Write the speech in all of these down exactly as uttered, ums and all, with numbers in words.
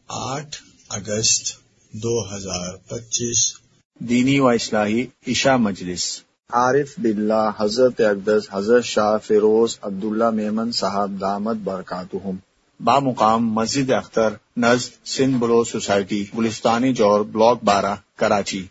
آٹھ اگست دو ہزار پچیس دینی و اصلاحی عشاء مجلس۔ عارف باللہ حضرت اقدس حضرت شاہ فیروز عبداللہ میمن صاحب دامت برکاتہم، بامقام مسجد اختر نزد سندھ بلو سوسائٹی گلستانی جور بلاک بارہ کراچی۔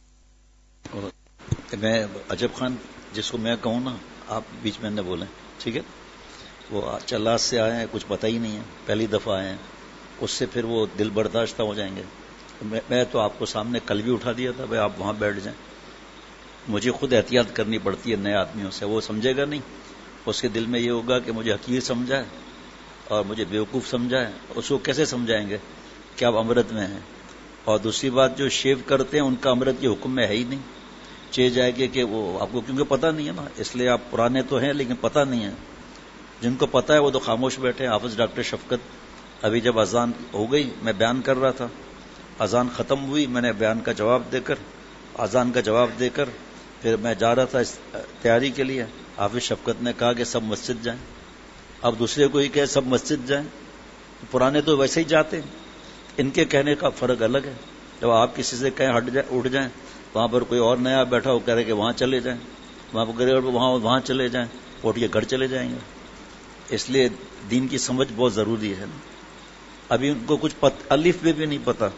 میں عجب خان جس کو میں کہوں نا، آپ بیچ میں نہ بولیں، ٹھیک ہے؟ وہ چلاس سے آئے ہیں، کچھ پتہ ہی نہیں ہے، پہلی دفعہ آئے ہیں، اس سے پھر وہ دل برداشتہ ہو جائیں گے۔ میں تو آپ کو سامنے کل بھی اٹھا دیا تھا، بھائی آپ وہاں بیٹھ جائیں۔ مجھے خود احتیاط کرنی پڑتی ہے نئے آدمیوں سے، وہ سمجھے گا نہیں، اس کے دل میں یہ ہوگا کہ مجھے حقیر سمجھا ہے اور مجھے بیوقوف سمجھا ہے۔ اس کو کیسے سمجھائیں گے کہ آپ امرت میں ہیں؟ اور دوسری بات، جو شیو کرتے ہیں ان کا امرت کے حکم میں ہے ہی نہیں، چاہے جائے گے کہ وہ آپ کو کیونکہ پتہ نہیں ہے نا، اس لیے آپ پرانے تو ہیں لیکن پتہ نہیں ہے۔ جن کو پتہ ہے وہ تو خاموش بیٹھے ہیں۔ حافظ ڈاکٹر شفقت ابھی جب اذان ہو گئی، میں بیان کر رہا تھا، اذان ختم ہوئی، میں نے بیان کا جواب دے کر اذان کا جواب دے کر پھر میں جا رہا تھا اس تیاری کے لیے، حافظ شفقت نے کہا کہ سب مسجد جائیں۔ اب دوسرے کو ہی کہے سب مسجد جائیں، پرانے تو ویسے ہی جاتے ہیں، ان کے کہنے کا فرق الگ ہے۔ جب آپ کسی سے کہیں ہٹ جائیں، اٹھ جائیں، وہاں پر کوئی اور نیا بیٹھا ہو کہہ رہے کہ وہاں چلے جائیں، وہاں پر وہاں وہاں چلے جائیں، اٹھ کے گھر چلے جائیں گے۔ اس لیے دین کی سمجھ بہت ضروری ہے۔ ابھی ان کو کچھ پت الف بھی, بھی نہیں پتا،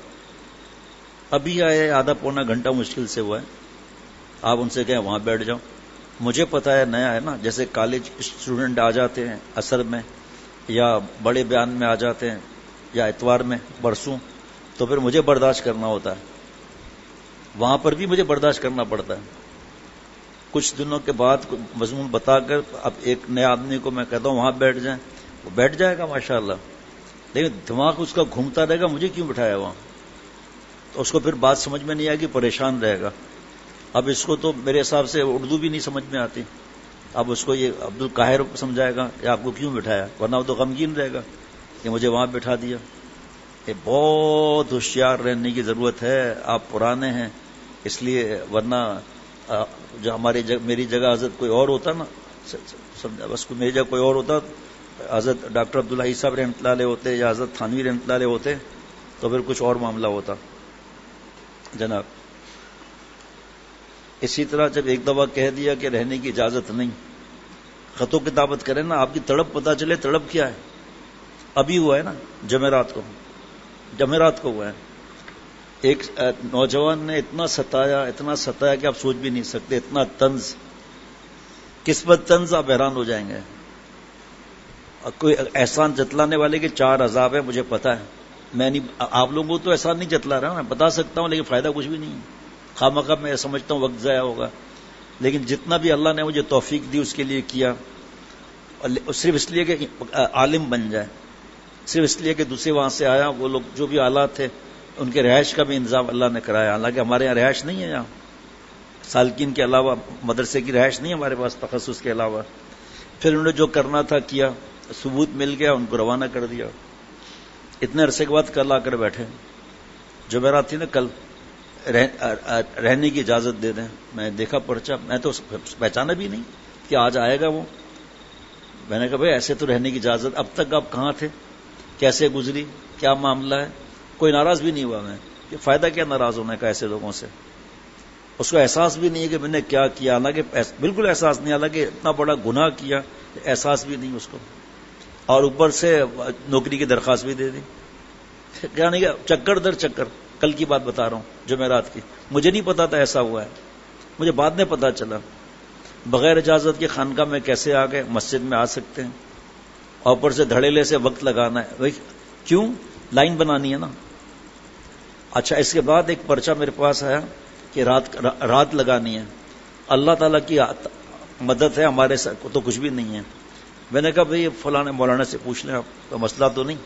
ابھی آئے، آدھا پونا گھنٹہ مشکل سے ہوا ہے، آپ ان سے کہیں وہاں بیٹھ جاؤ۔ مجھے پتا ہے نیا ہے نا، جیسے کالج اسٹوڈنٹ آ جاتے ہیں عصر میں یا بڑے بیان میں آ جاتے ہیں یا اتوار میں برسوں، تو پھر مجھے برداشت کرنا ہوتا ہے، وہاں پر بھی مجھے برداشت کرنا پڑتا ہے۔ کچھ دنوں کے بعد مضمون بتا کر اب ایک نئے آدمی کو میں کہتا ہوں وہاں بیٹھ جائیں، وہ بیٹھ جائے گا ماشاءاللہ، لیکن دماغ اس کا گھومتا رہے گا مجھے کیوں بٹھایا وہاں، تو اس کو پھر بات سمجھ میں نہیں آئے گی، پریشان رہے گا۔ اب اس کو تو میرے حساب سے اردو بھی نہیں سمجھ میں آتی، اب اس کو یہ عبد القاہر سمجھائے گا کہ آپ کو کیوں بٹھایا، ورنہ وہ تو غمگین رہے گا کہ مجھے وہاں بٹھا دیا۔ یہ بہت ہوشیار رہنے کی ضرورت ہے، آپ پرانے ہیں اس لیے، ورنہ جو ہماری جگ میری جگہ حضرت کوئی اور ہوتا نا، سمجھا، بس میری جگہ کوئی اور ہوتا، حضرت ڈاکٹر عبداللہ صاحب رحمۃ اللہ علیہ ہوتے یا حضرت تھانوی رحمۃ اللہ علیہ ہوتے تو پھر کچھ اور معاملہ ہوتا جناب۔ اسی طرح جب ایک دفعہ کہہ دیا کہ رہنے کی اجازت نہیں، خطوں کتابت کریں نا، آپ کی تڑپ پتہ چلے تڑپ کیا ہے۔ ابھی ہوا ہے نا جمعرات کو، جمعرات کو ہوا ہے، ایک نوجوان نے اتنا ستایا اتنا ستایا کہ آپ سوچ بھی نہیں سکتے، اتنا طنز، قسمت طنز، آپ حیران ہو جائیں گے۔ کوئی احسان جتلانے والے کے چار عذاب ہیں، مجھے پتا ہے، میں نہیں، آپ لوگوں کو تو احسان نہیں جتلا رہا، میں بتا سکتا ہوں لیکن فائدہ کچھ بھی نہیں ہے، خامخواہ میں سمجھتا ہوں وقت ضائع ہوگا، لیکن جتنا بھی اللہ نے مجھے توفیق دی اس کے لیے کیا، صرف اس لیے کہ عالم بن جائے، صرف اس لیے کہ دوسرے وہاں سے آیا، وہ لوگ جو بھی آلات تھے ان کے رہائش کا بھی انتظام اللہ نے کرایا، حالانکہ ہمارے یہاں رہائش نہیں ہے، یہاں سالکین کے علاوہ مدرسے کی رہائش نہیں ہے ہمارے پاس تخصص کے علاوہ۔ پھر انہوں نے جو کرنا تھا کیا، ثبوت مل گیا، ان کو روانہ کر دیا۔ اتنے عرصے کے بعد کل آ کر بیٹھے، جمعرات تھی نا کل، رہنے کی اجازت دے دیں۔ میں دیکھا پرچہ، میں تو پہچانا بھی نہیں کہ آج آئے گا وہ۔ میں نے کہا بھائی ایسے تو رہنے کی اجازت، اب تک آپ کہاں تھے، کیسے گزری، کیا معاملہ ہے؟ کوئی ناراض بھی نہیں ہوا میں، یہ فائدہ کیا ناراض ہونے کا ایسے لوگوں سے؟ اس کو احساس بھی نہیں ہے کہ میں نے کیا کیا، حالانکہ بالکل احساس نہیں، حالانکہ اتنا بڑا گناہ کیا، احساس بھی نہیں اس کو، اور اوپر سے نوکری کی درخواست بھی دے دی۔ کیا نہیں، چکر در چکر، کل کی بات بتا رہا ہوں جمعرات کی، مجھے نہیں پتا تھا ایسا ہوا ہے، مجھے بعد میں پتا چلا۔ بغیر اجازت کے خانقاہ میں کیسے آ گئے، مسجد میں آ سکتے ہیں، اور اوپر سے دھڑیلے سے وقت لگانا ہے، بھائی کیوں، لائن بنانی ہے نا۔ اچھا، اس کے بعد ایک پرچہ میرے پاس آیا کہ رات رات لگانی ہے، اللہ تعالیٰ کی مدد ہے، ہمارے کو تو کچھ بھی نہیں ہے۔ میں نے کہا بھئی فلاں مولانا سے پوچھ لیں، آپ کا مسئلہ تو نہیں۔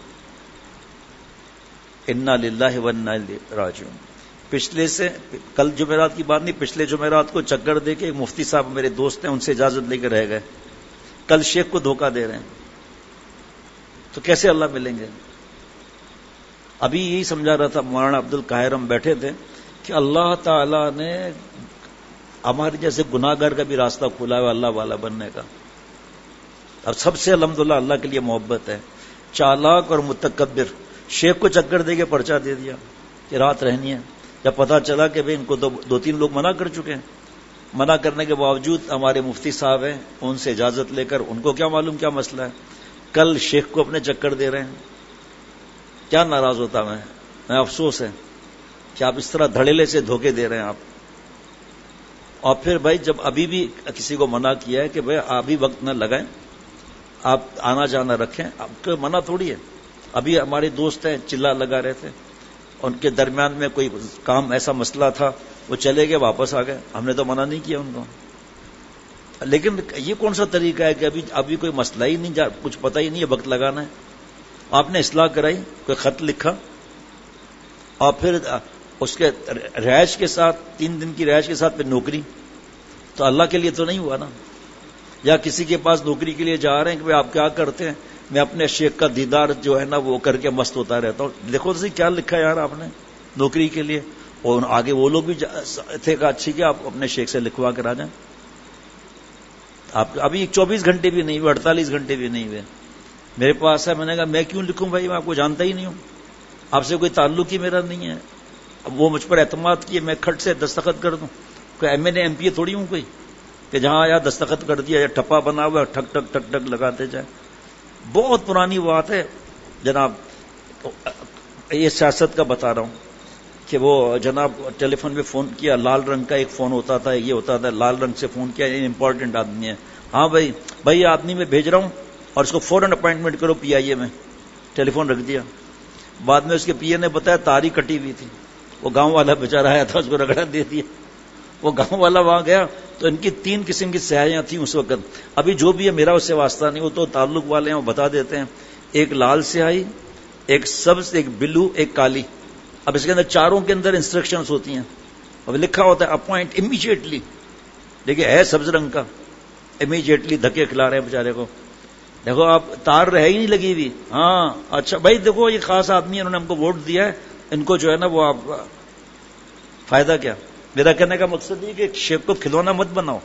انا للہ و انا الیہ راجعون۔ پچھلے سے کل جمعرات کی بات نہیں، پچھلے جمعرات کو چکر دے کے ایک مفتی صاحب میرے دوست ہیں، ان سے اجازت لے کے رہ گئے، کل شیخ کو دھوکہ دے رہے ہیں، تو کیسے اللہ ملیں گے؟ ابھی یہی سمجھا رہا تھا مولانا عبد القاہر، ہم بیٹھے تھے، کہ اللہ تعالیٰ نے ہمارے جیسے گناہ گار کا بھی راستہ کھولا ہے اللہ والا بننے کا۔ اب سب سے الحمدللہ اللہ کے لیے محبت ہے، چالاک اور متکبر شیخ کو چکر دے کے پرچہ دے دیا کہ رات رہنی ہے. جب پتا چلا کہ بھئی ان کو دو, دو تین لوگ منع کر چکے ہیں, منع کرنے کے باوجود ہمارے مفتی صاحب ہیں, ان سے اجازت لے کر, ان کو کیا معلوم کیا مسئلہ ہے, کل شیخ کو اپنے چکر دے رہے ہیں. کیا ناراض ہوتا میں میں افسوس ہے کہ آپ اس طرح دھڑیلے سے دھوکے دے رہے ہیں آپ. اور پھر بھائی جب ابھی بھی کسی کو منع کیا ہے کہ بھائی ابھی وقت نہ لگائیں, آپ آنا جانا رکھیں, آپ کو منع تھوڑی ہے. ابھی ہمارے دوست ہیں چلا لگا رہے تھے, ان کے درمیان میں کوئی کام ایسا مسئلہ تھا, وہ چلے گئے واپس آ گئے, ہم نے تو منع نہیں کیا ان کو. لیکن یہ کون سا طریقہ ہے کہ ابھی ابھی کوئی مسئلہ ہی نہیں, کچھ پتہ ہی نہیں ہے, وقت لگانا ہے. آپ نے اصلاح کرائی, کوئی خط لکھا, اور پھر اس کے رہائش کے ساتھ, تین دن کی رہائش کے ساتھ پھر نوکری, تو اللہ کے لیے تو نہیں ہوا نا. یا کسی کے پاس نوکری کے لیے جا رہے ہیں کہ آپ کیا کرتے ہیں, میں اپنے شیخ کا دیدار جو ہے نا وہ کر کے مست ہوتا رہتا ہوں. دیکھو تو کیا لکھا یار آپ نے نوکری کے لیے. اور آگے وہ لوگ بھی تھے کہ اچھی کہ آپ اپنے شیخ سے لکھوا کر آ جائیں. آپ ابھی چوبیس گھنٹے بھی نہیں ہوئے, اڑتالیس گھنٹے بھی نہیں ہوئے, میرے پاس ہے. میں نے کہا میں کیوں لکھوں بھائی, میں آپ کو جانتا ہی نہیں ہوں, آپ سے کوئی تعلق ہی میرا نہیں ہے. اب وہ مجھ پر اعتماد کیے, میں کھٹ سے دستخط کر دوں. کوئی M N A M P A تھوڑی ہوں کوئی کہ جہاں آیا دستخط کر دیا, یا ٹھپا بنا ہوا ٹھک ٹھک ٹھک ٹھک لگاتے جائیں. بہت پرانی بات ہے جناب. یہ سیاست کا بتا رہا ہوں کہ وہ جناب ٹیلی فون پہ فون کیا, لال رنگ کا ایک فون ہوتا تھا, یہ ہوتا تھا, لال رنگ سے فون کیا, یہ امپورٹنٹ آدمی ہے. ہاں بھائی بھائی یہ آدمی میں بھیج رہا ہوں اور اس کو فوراً اپوائنٹمنٹ کرو پی آئی اے میں. ٹیلی فون رکھ دیا. بعد میں اس کے پی اے نے بتایا تاری کٹی ہوئی تھی, وہ گاؤں والا بیچارہ آیا تھا, اس کو رگڑا دے دیا. وہ گاؤں والا وہاں گیا تو ان کی تین قسم کی سیاحیاں تھیں اس وقت. ابھی جو بھی ہے میرا اس سے واسطہ نہیں, وہ تو تعلق والے ہیں, وہ بتا دیتے ہیں. ایک لال سیاہی, ایک سبز, ایک بلو, ایک کالی. اب اس کے اندر چاروں کے اندر انسٹرکشنز ہوتی ہیں. اب لکھا ہوتا ہے اپوائنٹ امیجیٹلی, دیکھیے ہے سبز رنگ کا, امیجیٹلی دھکے کھلا رہے ہیں بیچارے کو. دیکھو آپ تار رہ ہی نہیں لگی ہوئی. ہاں اچھا بھائی دیکھو یہ خاص آدمی ہے, انہوں نے ہم کو ووٹ دیا ہے, ان کو جو ہے نا وہ آپ فائدہ کیا. میرا کہنے کا مقصد یہ کہ شیخ کو کھلونا مت بناؤ.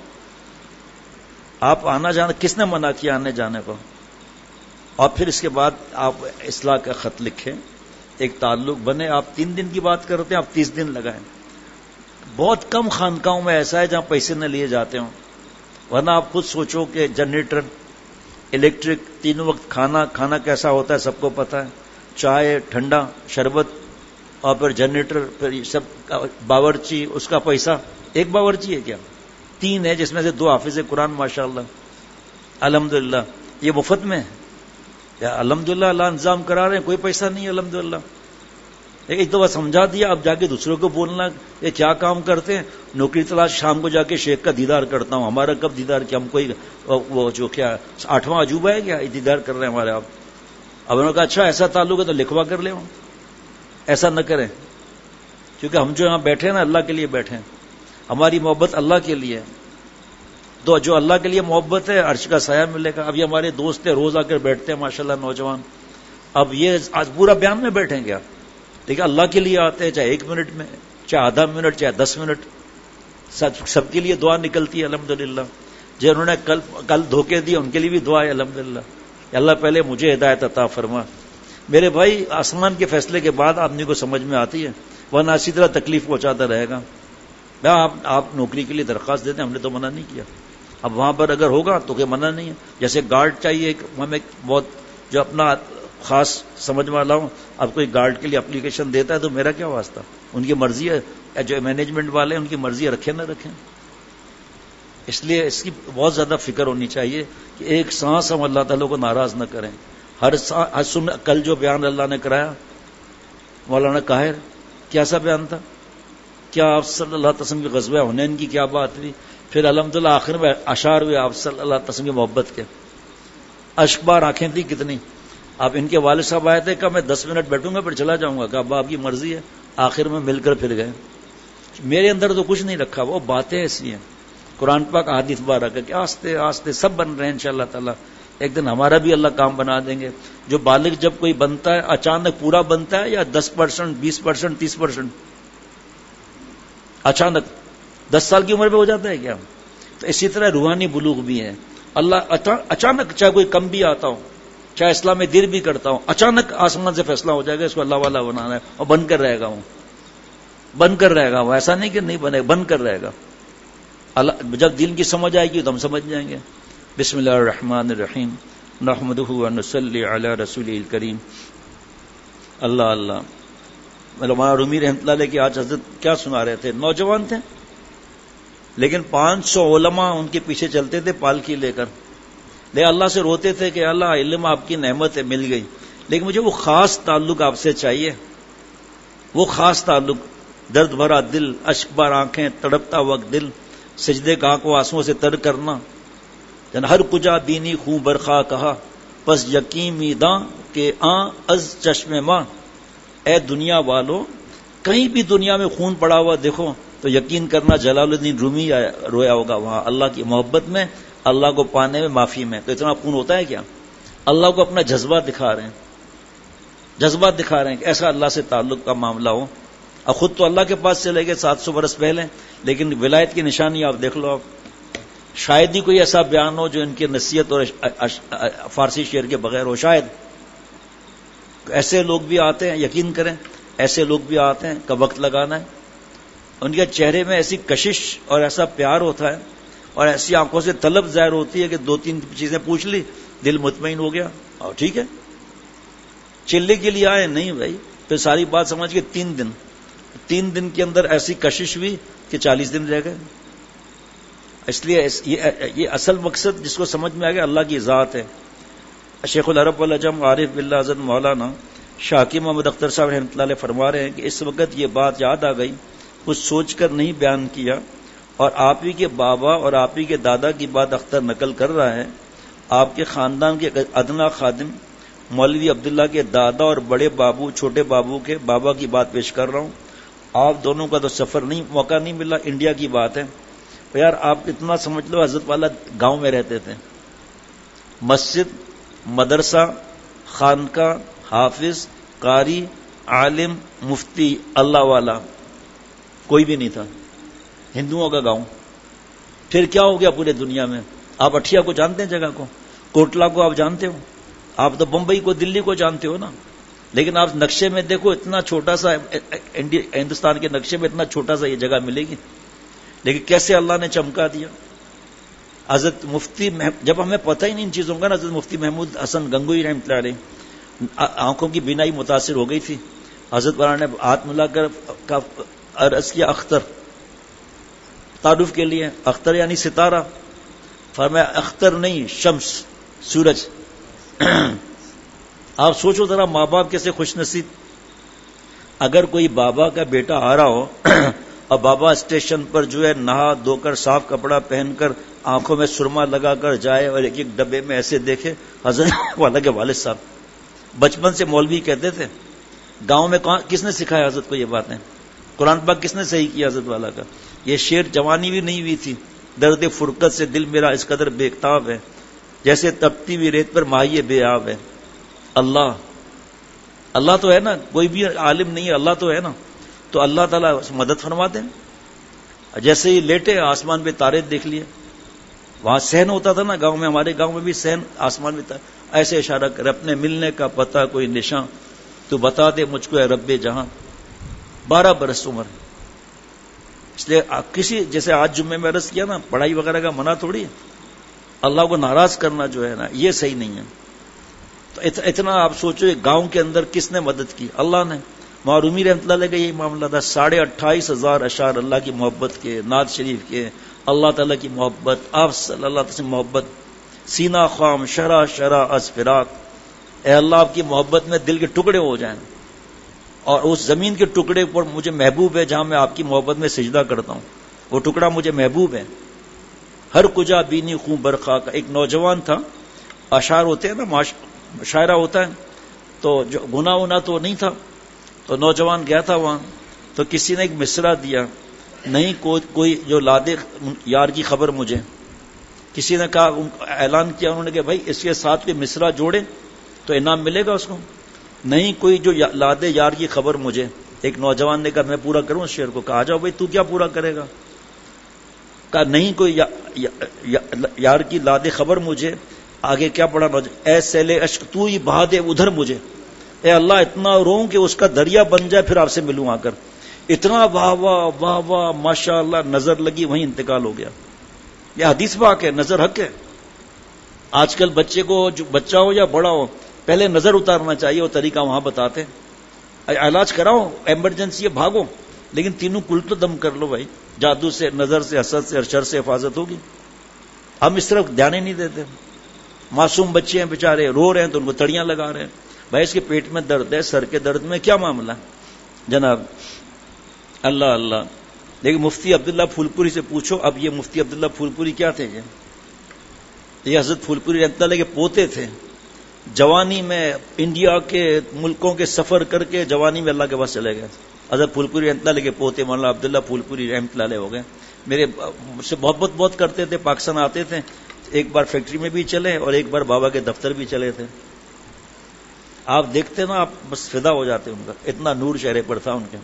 آپ آنا جانا, کس نے منع کیا آنے جانے کو. اور پھر اس کے بعد آپ اصلاح کا خط لکھیں, ایک تعلق بنے. آپ تین دن کی بات کرتے ہیں, آپ تیس دن لگائیں. بہت کم خانقاہوں میں ایسا ہے جہاں پیسے نہ لیے جاتے ہوں, ورنہ آپ خود سوچو کہ جنریٹر, الیکٹرک, تینوں وقت کھانا, کھانا کیسا ہوتا ہے سب کو پتا ہے, چائے, ٹھنڈا, شربت, اور پھر جنریٹر, پھر یہ سب باورچی, اس کا پیسہ. ایک باورچی ہے کیا, تین ہے, جس میں سے دو حافظ قرآن ماشاءاللہ الحمدللہ. یہ مفت میں ہے یا الحمدللہ اللہ انتظام کرا رہے ہیں, کوئی پیسہ نہیں ہے الحمدللہ. ایک دفعہ سمجھا دیا, اب جا کے دوسروں کو بولنا یہ کیا کام کرتے ہیں. نوکری تلاش, شام کو جا کے شیخ کا دیدار کرتا ہوں. ہمارا کب دیدار کیا, ہم کوئی وہ جو کیا آٹھواں عجوبہ ہے کیا دیدار کر رہے ہیں ہمارے آپ. اب انہوں نے کہا اچھا ایسا تعلق ہے تو لکھوا کر لے. ایسا نہ کریں, کیونکہ ہم جو یہاں بیٹھے ہیں نا اللہ کے لیے بیٹھے ہیں, ہماری محبت اللہ کے لیے. تو جو اللہ کے لیے محبت ہے عرش کا سایہ ملے گا. ابھی ہمارے دوست ہیں روز آ کر بیٹھتے ہیں ماشاءاللہ نوجوان. اب یہ آج پورا بیان میں بیٹھیں گے آپ, دیکھیں اللہ کے لیے آتے ہیں, چاہے ایک منٹ میں, چاہے آدھا منٹ, چاہے دس منٹ, سب سب کے لیے دعا نکلتی ہے الحمدللہ. جنہوں نے کل کل دھوکے دیے ان کے لیے بھی دعا ہے الحمدللہ. اللہ پہلے مجھے ہدایت عطا فرما. میرے بھائی آسمان کے فیصلے کے بعد آدمی کو سمجھ میں آتی ہے, ورنہ اسی طرح تکلیف پہنچاتا رہے گا. آپ آپ نوکری کے لیے درخواست دیتے ہیں, ہم نے تو منع نہیں کیا. اب وہاں پر اگر ہوگا تو کوئی منع نہیں ہے. جیسے گارڈ چاہیے, ہمیں بہت جو اپنا خاص سمجھ والا ہوں, اب کوئی گارڈ کے لیے اپلیکیشن دیتا ہے تو میرا کیا واسطہ, ان کی مرضی ہے. جو مینجمنٹ والے ہیں ان کی مرضی رکھیں نہ رکھیں. اس لیے اس کی بہت زیادہ فکر ہونی چاہیے کہ ایک سانس ہم اللہ تعالیٰ کو ناراض نہ کریں. ہر سن کل جو بیان اللہ نے کرایا مولانا قاہر, کیسا بیان تھا, کیا آپ صلی اللہ علیہ وسلم کی غزوہ حنین کی کیا بات ہوئی. پھر الحمدللہ آخر میں اشعار ہوئے آپ صلی اللہ علیہ وسلم کی محبت کے. اشکبار آنکھیں تھیں کتنی. آپ ان کے والد صاحب آئے تھے کہ میں دس منٹ بیٹھوں گا پھر چلا جاؤں گا. کہ اب آپ کی مرضی ہے. آخر میں مل کر پھر گئے. میرے اندر تو کچھ نہیں رکھا, وہ باتیں ایسی ہیں. قرآن پاک احادیث بارہ کا کہ آستے آستے سب بن رہے ہیں انشاءاللہ تعالی. ایک دن ہمارا بھی اللہ کام بنا دیں گے. جو بالغ جب کوئی بنتا ہے اچانک پورا بنتا ہے یا دس پرسنٹ, بیس پرسنٹ, تیس پرسنٹ اچانک دس سال کی عمر پہ ہو جاتا ہے کیا؟ تو اسی طرح روحانی بلوغ بھی ہے. اللہ اچانک چاہے کوئی کم بھی آتا ہو, چاہے اسلام میں دیر بھی کرتا ہوں، اچانک آسمان سے فیصلہ ہو جائے گا اس کو اللہ والا بنانا ہے، اور بن کر رہے گا وہ بن کر رہے گا وہ ایسا نہیں کہ نہیں بنے، بن کر رہے گا. اللہ جب دین کی سمجھ آئے گی تو ہم سمجھ جائیں گے. بسم اللہ الرحمن الرحیم نحمدہ ونصلی علی رسولہ الکریم. اللہ اللہ مولانا رومی رحمۃ اللہ علیہ کی آج حضرت کیا سنا رہے تھے. نوجوان تھے لیکن پانچ سو علماء ان کے پیچھے چلتے تھے پالکی لے کر، لے اللہ سے روتے تھے کہ اللہ علم آپ کی نعمت ہے مل گئی، لیکن مجھے وہ خاص تعلق آپ سے چاہیے، وہ خاص تعلق. درد بھرا دل، اشک بار آنکھیں، تڑپتا وقت دل، سجدے کا آنکھوں آنسوؤں سے تر کرنا. جن ہر کجا بینی خوں برخا کہا، پس یقینی داں کہ آں از چشم ماں. اے دنیا والو، کہیں بھی دنیا میں خون پڑا ہوا دیکھو تو یقین کرنا جلال الدین رومی رویا ہوگا وہاں اللہ کی محبت میں، اللہ کو پانے میں، معافی میں. تو اتنا خون ہوتا ہے کیا؟ اللہ کو اپنا جذبات دکھا رہے ہیں، جذبات دکھا رہے ہیں کہ ایسا اللہ سے تعلق کا معاملہ ہو. اور خود تو اللہ کے پاس چلے گئے سات سو برس پہلے، لیکن ولایت کی نشانی آپ دیکھ لو. آپ شاید ہی کوئی ایسا بیان ہو جو ان کی نصیحت اور فارسی شعر کے بغیر ہو. شاید ایسے لوگ بھی آتے ہیں، یقین کریں ایسے لوگ بھی آتے ہیں کا وقت لگانا ہے. ان کے چہرے میں ایسی کشش اور ایسا پیار ہوتا ہے اور ایسی آنکھوں سے طلب ظاہر ہوتی ہے کہ دو تین چیزیں پوچھ لی دل مطمئن ہو گیا. اور ٹھیک ہے چلے کے لیے آئے نہیں بھائی، پھر ساری بات سمجھ کے تین دن تین دن کے اندر ایسی کشش ہوئی کہ چالیس دن رہ گئے. اس لیے یہ اصل مقصد جس کو سمجھ میں آ گیا اللہ کی ذات ہے. شیخ العرب والعجم عارف باللہ حضرت مولانا شاکی محمد اختر صاحب رحمۃ اللہ علیہ فرما رہے ہیں کہ اس وقت یہ بات یاد آ گئی، کچھ سوچ کر نہیں بیان کیا، اور آپ ہی کے بابا اور آپ ہی کے دادا کی بات اختر نقل کر رہا ہے. آپ کے خاندان کے ادنا خادم مولوی عبداللہ کے دادا اور بڑے بابو چھوٹے بابو کے بابا کی بات پیش کر رہا ہوں. آپ دونوں کا تو سفر نہیں موقع نہیں ملا، انڈیا کی بات ہے. یار آپ اتنا سمجھ لو حضرت والا گاؤں میں رہتے تھے، مسجد، مدرسہ، خانقاہ، حافظ، قاری، عالم، مفتی، اللہ والا کوئی بھی نہیں تھا. ہندوؤں کا گاؤں. پھر کیا ہو گیا پورے دنیا میں؟ آپ اٹھیا کو جانتے ہیں جگہ کو، کوٹلا کو آپ جانتے ہو، آپ تو بمبئی کو دلی کو جانتے ہو نا، لیکن آپ نقشے میں دیکھو اتنا چھوٹا سا ہندوستان کے نقشے میں اتنا چھوٹا سا یہ جگہ ملے گی، لیکن کیسے اللہ نے چمکا دیا. حضرت مفتی جب ہمیں پتہ ہی نہیں ان چیزوں کا نا، حضرت مفتی محمود حسن گنگوئی رحمۃ اللہ علیہ آنکھوں کی بینائی متاثر ہو گئی تھی. حضرت والا نے ہاتھ ملا کر عرض کیا اختر، تعارف کے لیے اختر یعنی ستارہ. فرمایا اختر نہیں شمس، سورج. آپ سوچو ذرا ماں باپ کیسے خوش نصیب. اگر کوئی بابا کا بیٹا آ رہا ہو اور بابا اسٹیشن پر جو ہے نہا دھو کر صاف کپڑا پہن کر آنکھوں میں سرما لگا کر جائے اور ایک ایک ڈبے میں ایسے دیکھے. حضرت والا کے والد صاحب بچپن سے مولوی کہتے تھے، گاؤں میں کس نے سکھایا حضرت کو یہ باتیں؟ قرآن پاک کس نے صحیح کیا حضرت والا کا؟ یہ شعر جوانی بھی نہیں ہوئی تھی. درد فرقت سے دل میرا اس قدر بےتاب ہے، جیسے تپتی ہوئی ریت پر ماہی بے آب ہے. اللہ اللہ تو ہے نا، کوئی بھی عالم نہیں ہے، اللہ تو ہے نا. تو اللہ تعالیٰ مدد فرماتے ہیں. جیسے ہی لیٹے آسمان پہ تارے دیکھ لیے. وہاں سہن ہوتا تھا نا گاؤں میں، ہمارے گاؤں میں بھی سہن آسمان میں تھا. ایسے اشارہ کر اپنے ملنے کا پتہ کوئی نشاں تو بتا دے مجھ کو اے رب جہاں. بارہ برس عمر. اس لیے کسی جیسے آج جمعے میں عرض کیا نا، پڑھائی وغیرہ کا منع تھوڑی ہے. اللہ کو ناراض کرنا جو ہے نا یہ صحیح نہیں ہے. تو اتنا آپ سوچو گاؤں کے اندر کس نے مدد کی؟ اللہ نے. معرومی رحمۃ اللہ علیہ کا یہی معاملہ تھا. ساڑھے اٹھائیس ہزار اشعار اللہ کی محبت کے، نعت شریف کے، اللہ تعالیٰ کی محبت، آپ صلی اللہ علیہ وسلم محبت. سینہ خام شرح شرح از فراق. اے اللہ آپ کی محبت میں دل کے ٹکڑے ہو جائیں، اور اس زمین کے ٹکڑے پر مجھے محبوب ہے جہاں میں آپ کی محبت میں سجدہ کرتا ہوں، وہ ٹکڑا مجھے محبوب ہے. ہر کجا بینی خوں برخا کا. ایک نوجوان تھا، اشعار ہوتے ہیں نا، شاعرہ ہوتا ہے، تو جو گناہ ونا تو نہیں تھا، تو نوجوان گیا تھا وہاں، تو کسی نے ایک مصرع دیا، نہیں کوئی کوئی جو لادے یار کی خبر مجھے. کسی نے کہا، اعلان کیا انہوں نے کہ بھائی اس کے ساتھ کوئی مصرع جوڑے تو انعام ملے گا اس کو. نہیں کوئی جو لادے یار کی خبر مجھے. ایک نوجوان نے کہا میں پورا کروں اس شعر کو. کہا جاؤ بھائی تو کیا پورا کرے گا؟ کہا نہیں کوئی یا, یا, یا, یار کی لادے خبر مجھے، آگے کیا پڑھا نوجوان؟ اے سیلے اشک تو ہی بہا دے ادھر مجھے، اے اللہ اتنا روؤں کہ اس کا دریا بن جائے، پھر آپ سے ملوں آ کر. اتنا واہ واہ واہ واہ ماشاء اللہ، نظر لگی وہیں انتقال ہو گیا. یہ حدیث پاک ہے، نظر حق ہے. آج کل بچے کو، جو بچہ ہو یا بڑا ہو، پہلے نظر اتارنا چاہیے، وہ طریقہ وہاں بتاتے. علاج کراؤ، ایمرجنسی ہے بھاگو، لیکن تینوں کل تو دم کر لو بھائی. جادو سے، نظر سے، حسد سے، شر سے حفاظت ہوگی. ہم اس طرف دھیان ہی نہیں دیتے. معصوم بچے ہیں بیچارے، رو رہے ہیں تو ان کو تڑیاں لگا رہے ہیں. بھائی اس کے پیٹ میں درد ہے، سر کے درد میں کیا معاملہ جناب؟ اللہ اللہ. لیکن مفتی عبداللہ پھول پوری سے پوچھو. اب یہ مفتی عبداللہ پھول پوری کیا تھے؟ یہ حضرت پھول پوری رحمۃ اللہ کے پوتے تھے. جوانی میں انڈیا کے ملکوں کے سفر کر کے جوانی میں اللہ کے پاس چلے گئے. حضرت پھول پوری رحمۃ اللہ کے پوتے مولانا عبداللہ پھول پوری رحمۃ اللہ علیہ ہو گئے. میرے مجھ سے محبت بہت کرتے تھے، پاکستان آتے تھے. ایک بار فیکٹری میں بھی چلے اور ایک بار بابا کے دفتر بھی چلے تھے. آپ دیکھتے نا، آپ بس فدا ہو جاتے ان کا، اتنا نور چہرے پر تھا ان کے.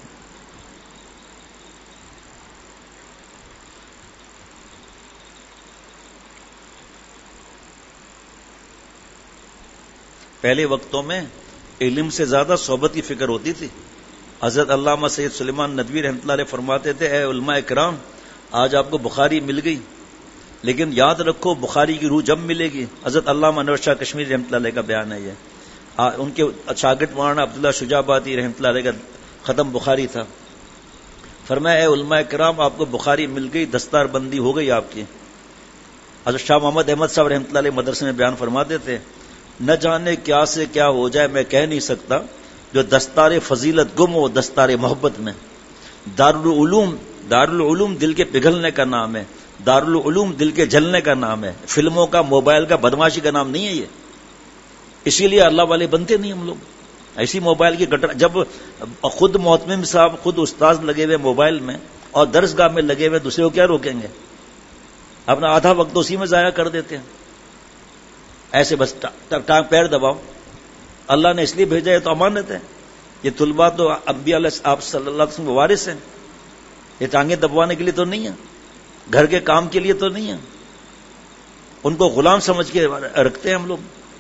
پہلے وقتوں میں علم سے زیادہ صحبت کی فکر ہوتی تھی. حضرت علامہ سید سلیمان ندوی رحمۃ اللہ علیہ فرماتے تھے، اے علماء کرام، آج آپ کو بخاری مل گئی، لیکن یاد رکھو بخاری کی روح جب ملے گی. حضرت علامہ انور شاہ کشمیری رحمۃ اللہ علیہ کا بیان ہے. یہ ان کے شاگرد مولانا عبداللہ شجاع آبادی رحمۃ اللہ علیہ کا ختم بخاری تھا. فرمایا، اے علماء کرام، آپ کو بخاری مل گئی، دستار بندی ہو گئی آپ کی. حضرت شاہ محمد احمد صاحب رحمۃ اللہ علیہ مدرسے میں بیان فرماتے تھے، نہ جانے کیا سے کیا ہو جائے میں کہہ نہیں سکتا، جو دستار فضیلت گم ہو دستار محبت میں. دارالعلوم دارالعلوم دل کے پگھلنے کا نام ہے، دارالعلوم دل کے جلنے کا نام ہے. فلموں کا، موبائل کا، بدماشی کا نام نہیں ہے یہ. اسی لیے اللہ والے بنتے نہیں ہم لوگ. ایسی موبائل کی گٹر، جب خود محتمم صاحب، خود استاذ لگے ہوئے موبائل میں اور درس گاہ میں لگے ہوئے، دوسرے کو کیا روکیں گے؟ اپنا آدھا وقت اسی میں ضائع کر دیتے ہیں. ایسے بس ٹانگ پیر دباؤ. اللہ نے اس لیے بھیجا ہے تو امانت ہے. یہ طلباء تو انبیاء علیہ آپ صلی اللہ علیہ وسلم وارث ہیں. یہ ٹانگیں دبوانے کے لیے تو نہیں ہے، گھر کے کام کے لیے تو نہیں ہے. ان کو غلام سمجھ کے رکھتے ہیں ہم لوگ.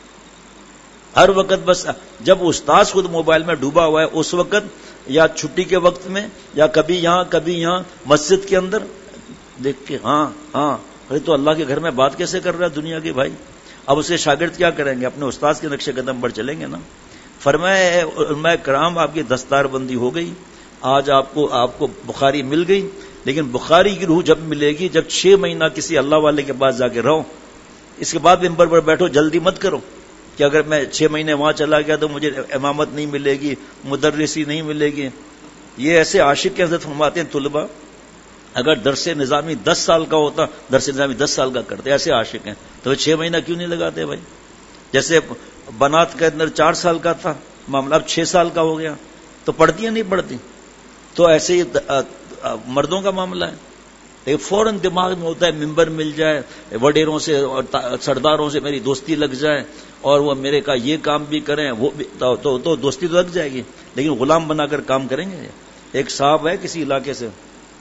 ہر وقت بس جب استاذ خود موبائل میں ڈوبا ہوا ہے، اس وقت یا چھٹی کے وقت میں یا کبھی یہاں کبھی یہاں مسجد کے اندر دیکھ کے، ہاں ہاں ارے تو اللہ کے گھر میں بات کیسے کر رہا ہے دنیا کے بھائی. اب اسے شاگرد کیا کریں گے؟ اپنے استاذ کے نقش قدم پر چلیں گے نا. فرمایا، علماء کرام، آپ کی دستار بندی ہو گئی، آج آپ کو آپ کو بخاری مل گئی، لیکن بخاری کی روح جب ملے گی جب چھ مہینہ کسی اللہ والے کے پاس جا کے رہو. اس کے بعد ممبر پر بیٹھو، جلدی مت کرو کہ اگر میں چھ مہینے وہاں چلا گیا تو مجھے امامت نہیں ملے گی، مدرسی نہیں ملے گی. یہ ایسے عاشق کے حضرت فرماتے ہیں طلباء، اگر درس نظامی دس سال کا ہوتا، درس نظامی دس سال کا کرتے. ایسے عاشق ہیں تو چھ مہینہ کیوں نہیں لگاتے بھائی؟ جیسے بنات کے اندر چار سال کا تھا معاملہ، اب چھ سال کا ہو گیا، تو پڑھتی ہیں نہیں پڑھتی. تو ایسے ہی مردوں کا معاملہ ہے. ایک فوراً دماغ میں ہوتا ہے ممبر مل جائے، وڈیروں سے اور سرداروں سے میری دوستی لگ جائے اور وہ میرے کا یہ کام بھی کریں، وہ بھی تو, تو, تو دوستی تو لگ جائے گی، لیکن غلام بنا کر کام کریں گے. ایک صاحب ہے کسی علاقے سے،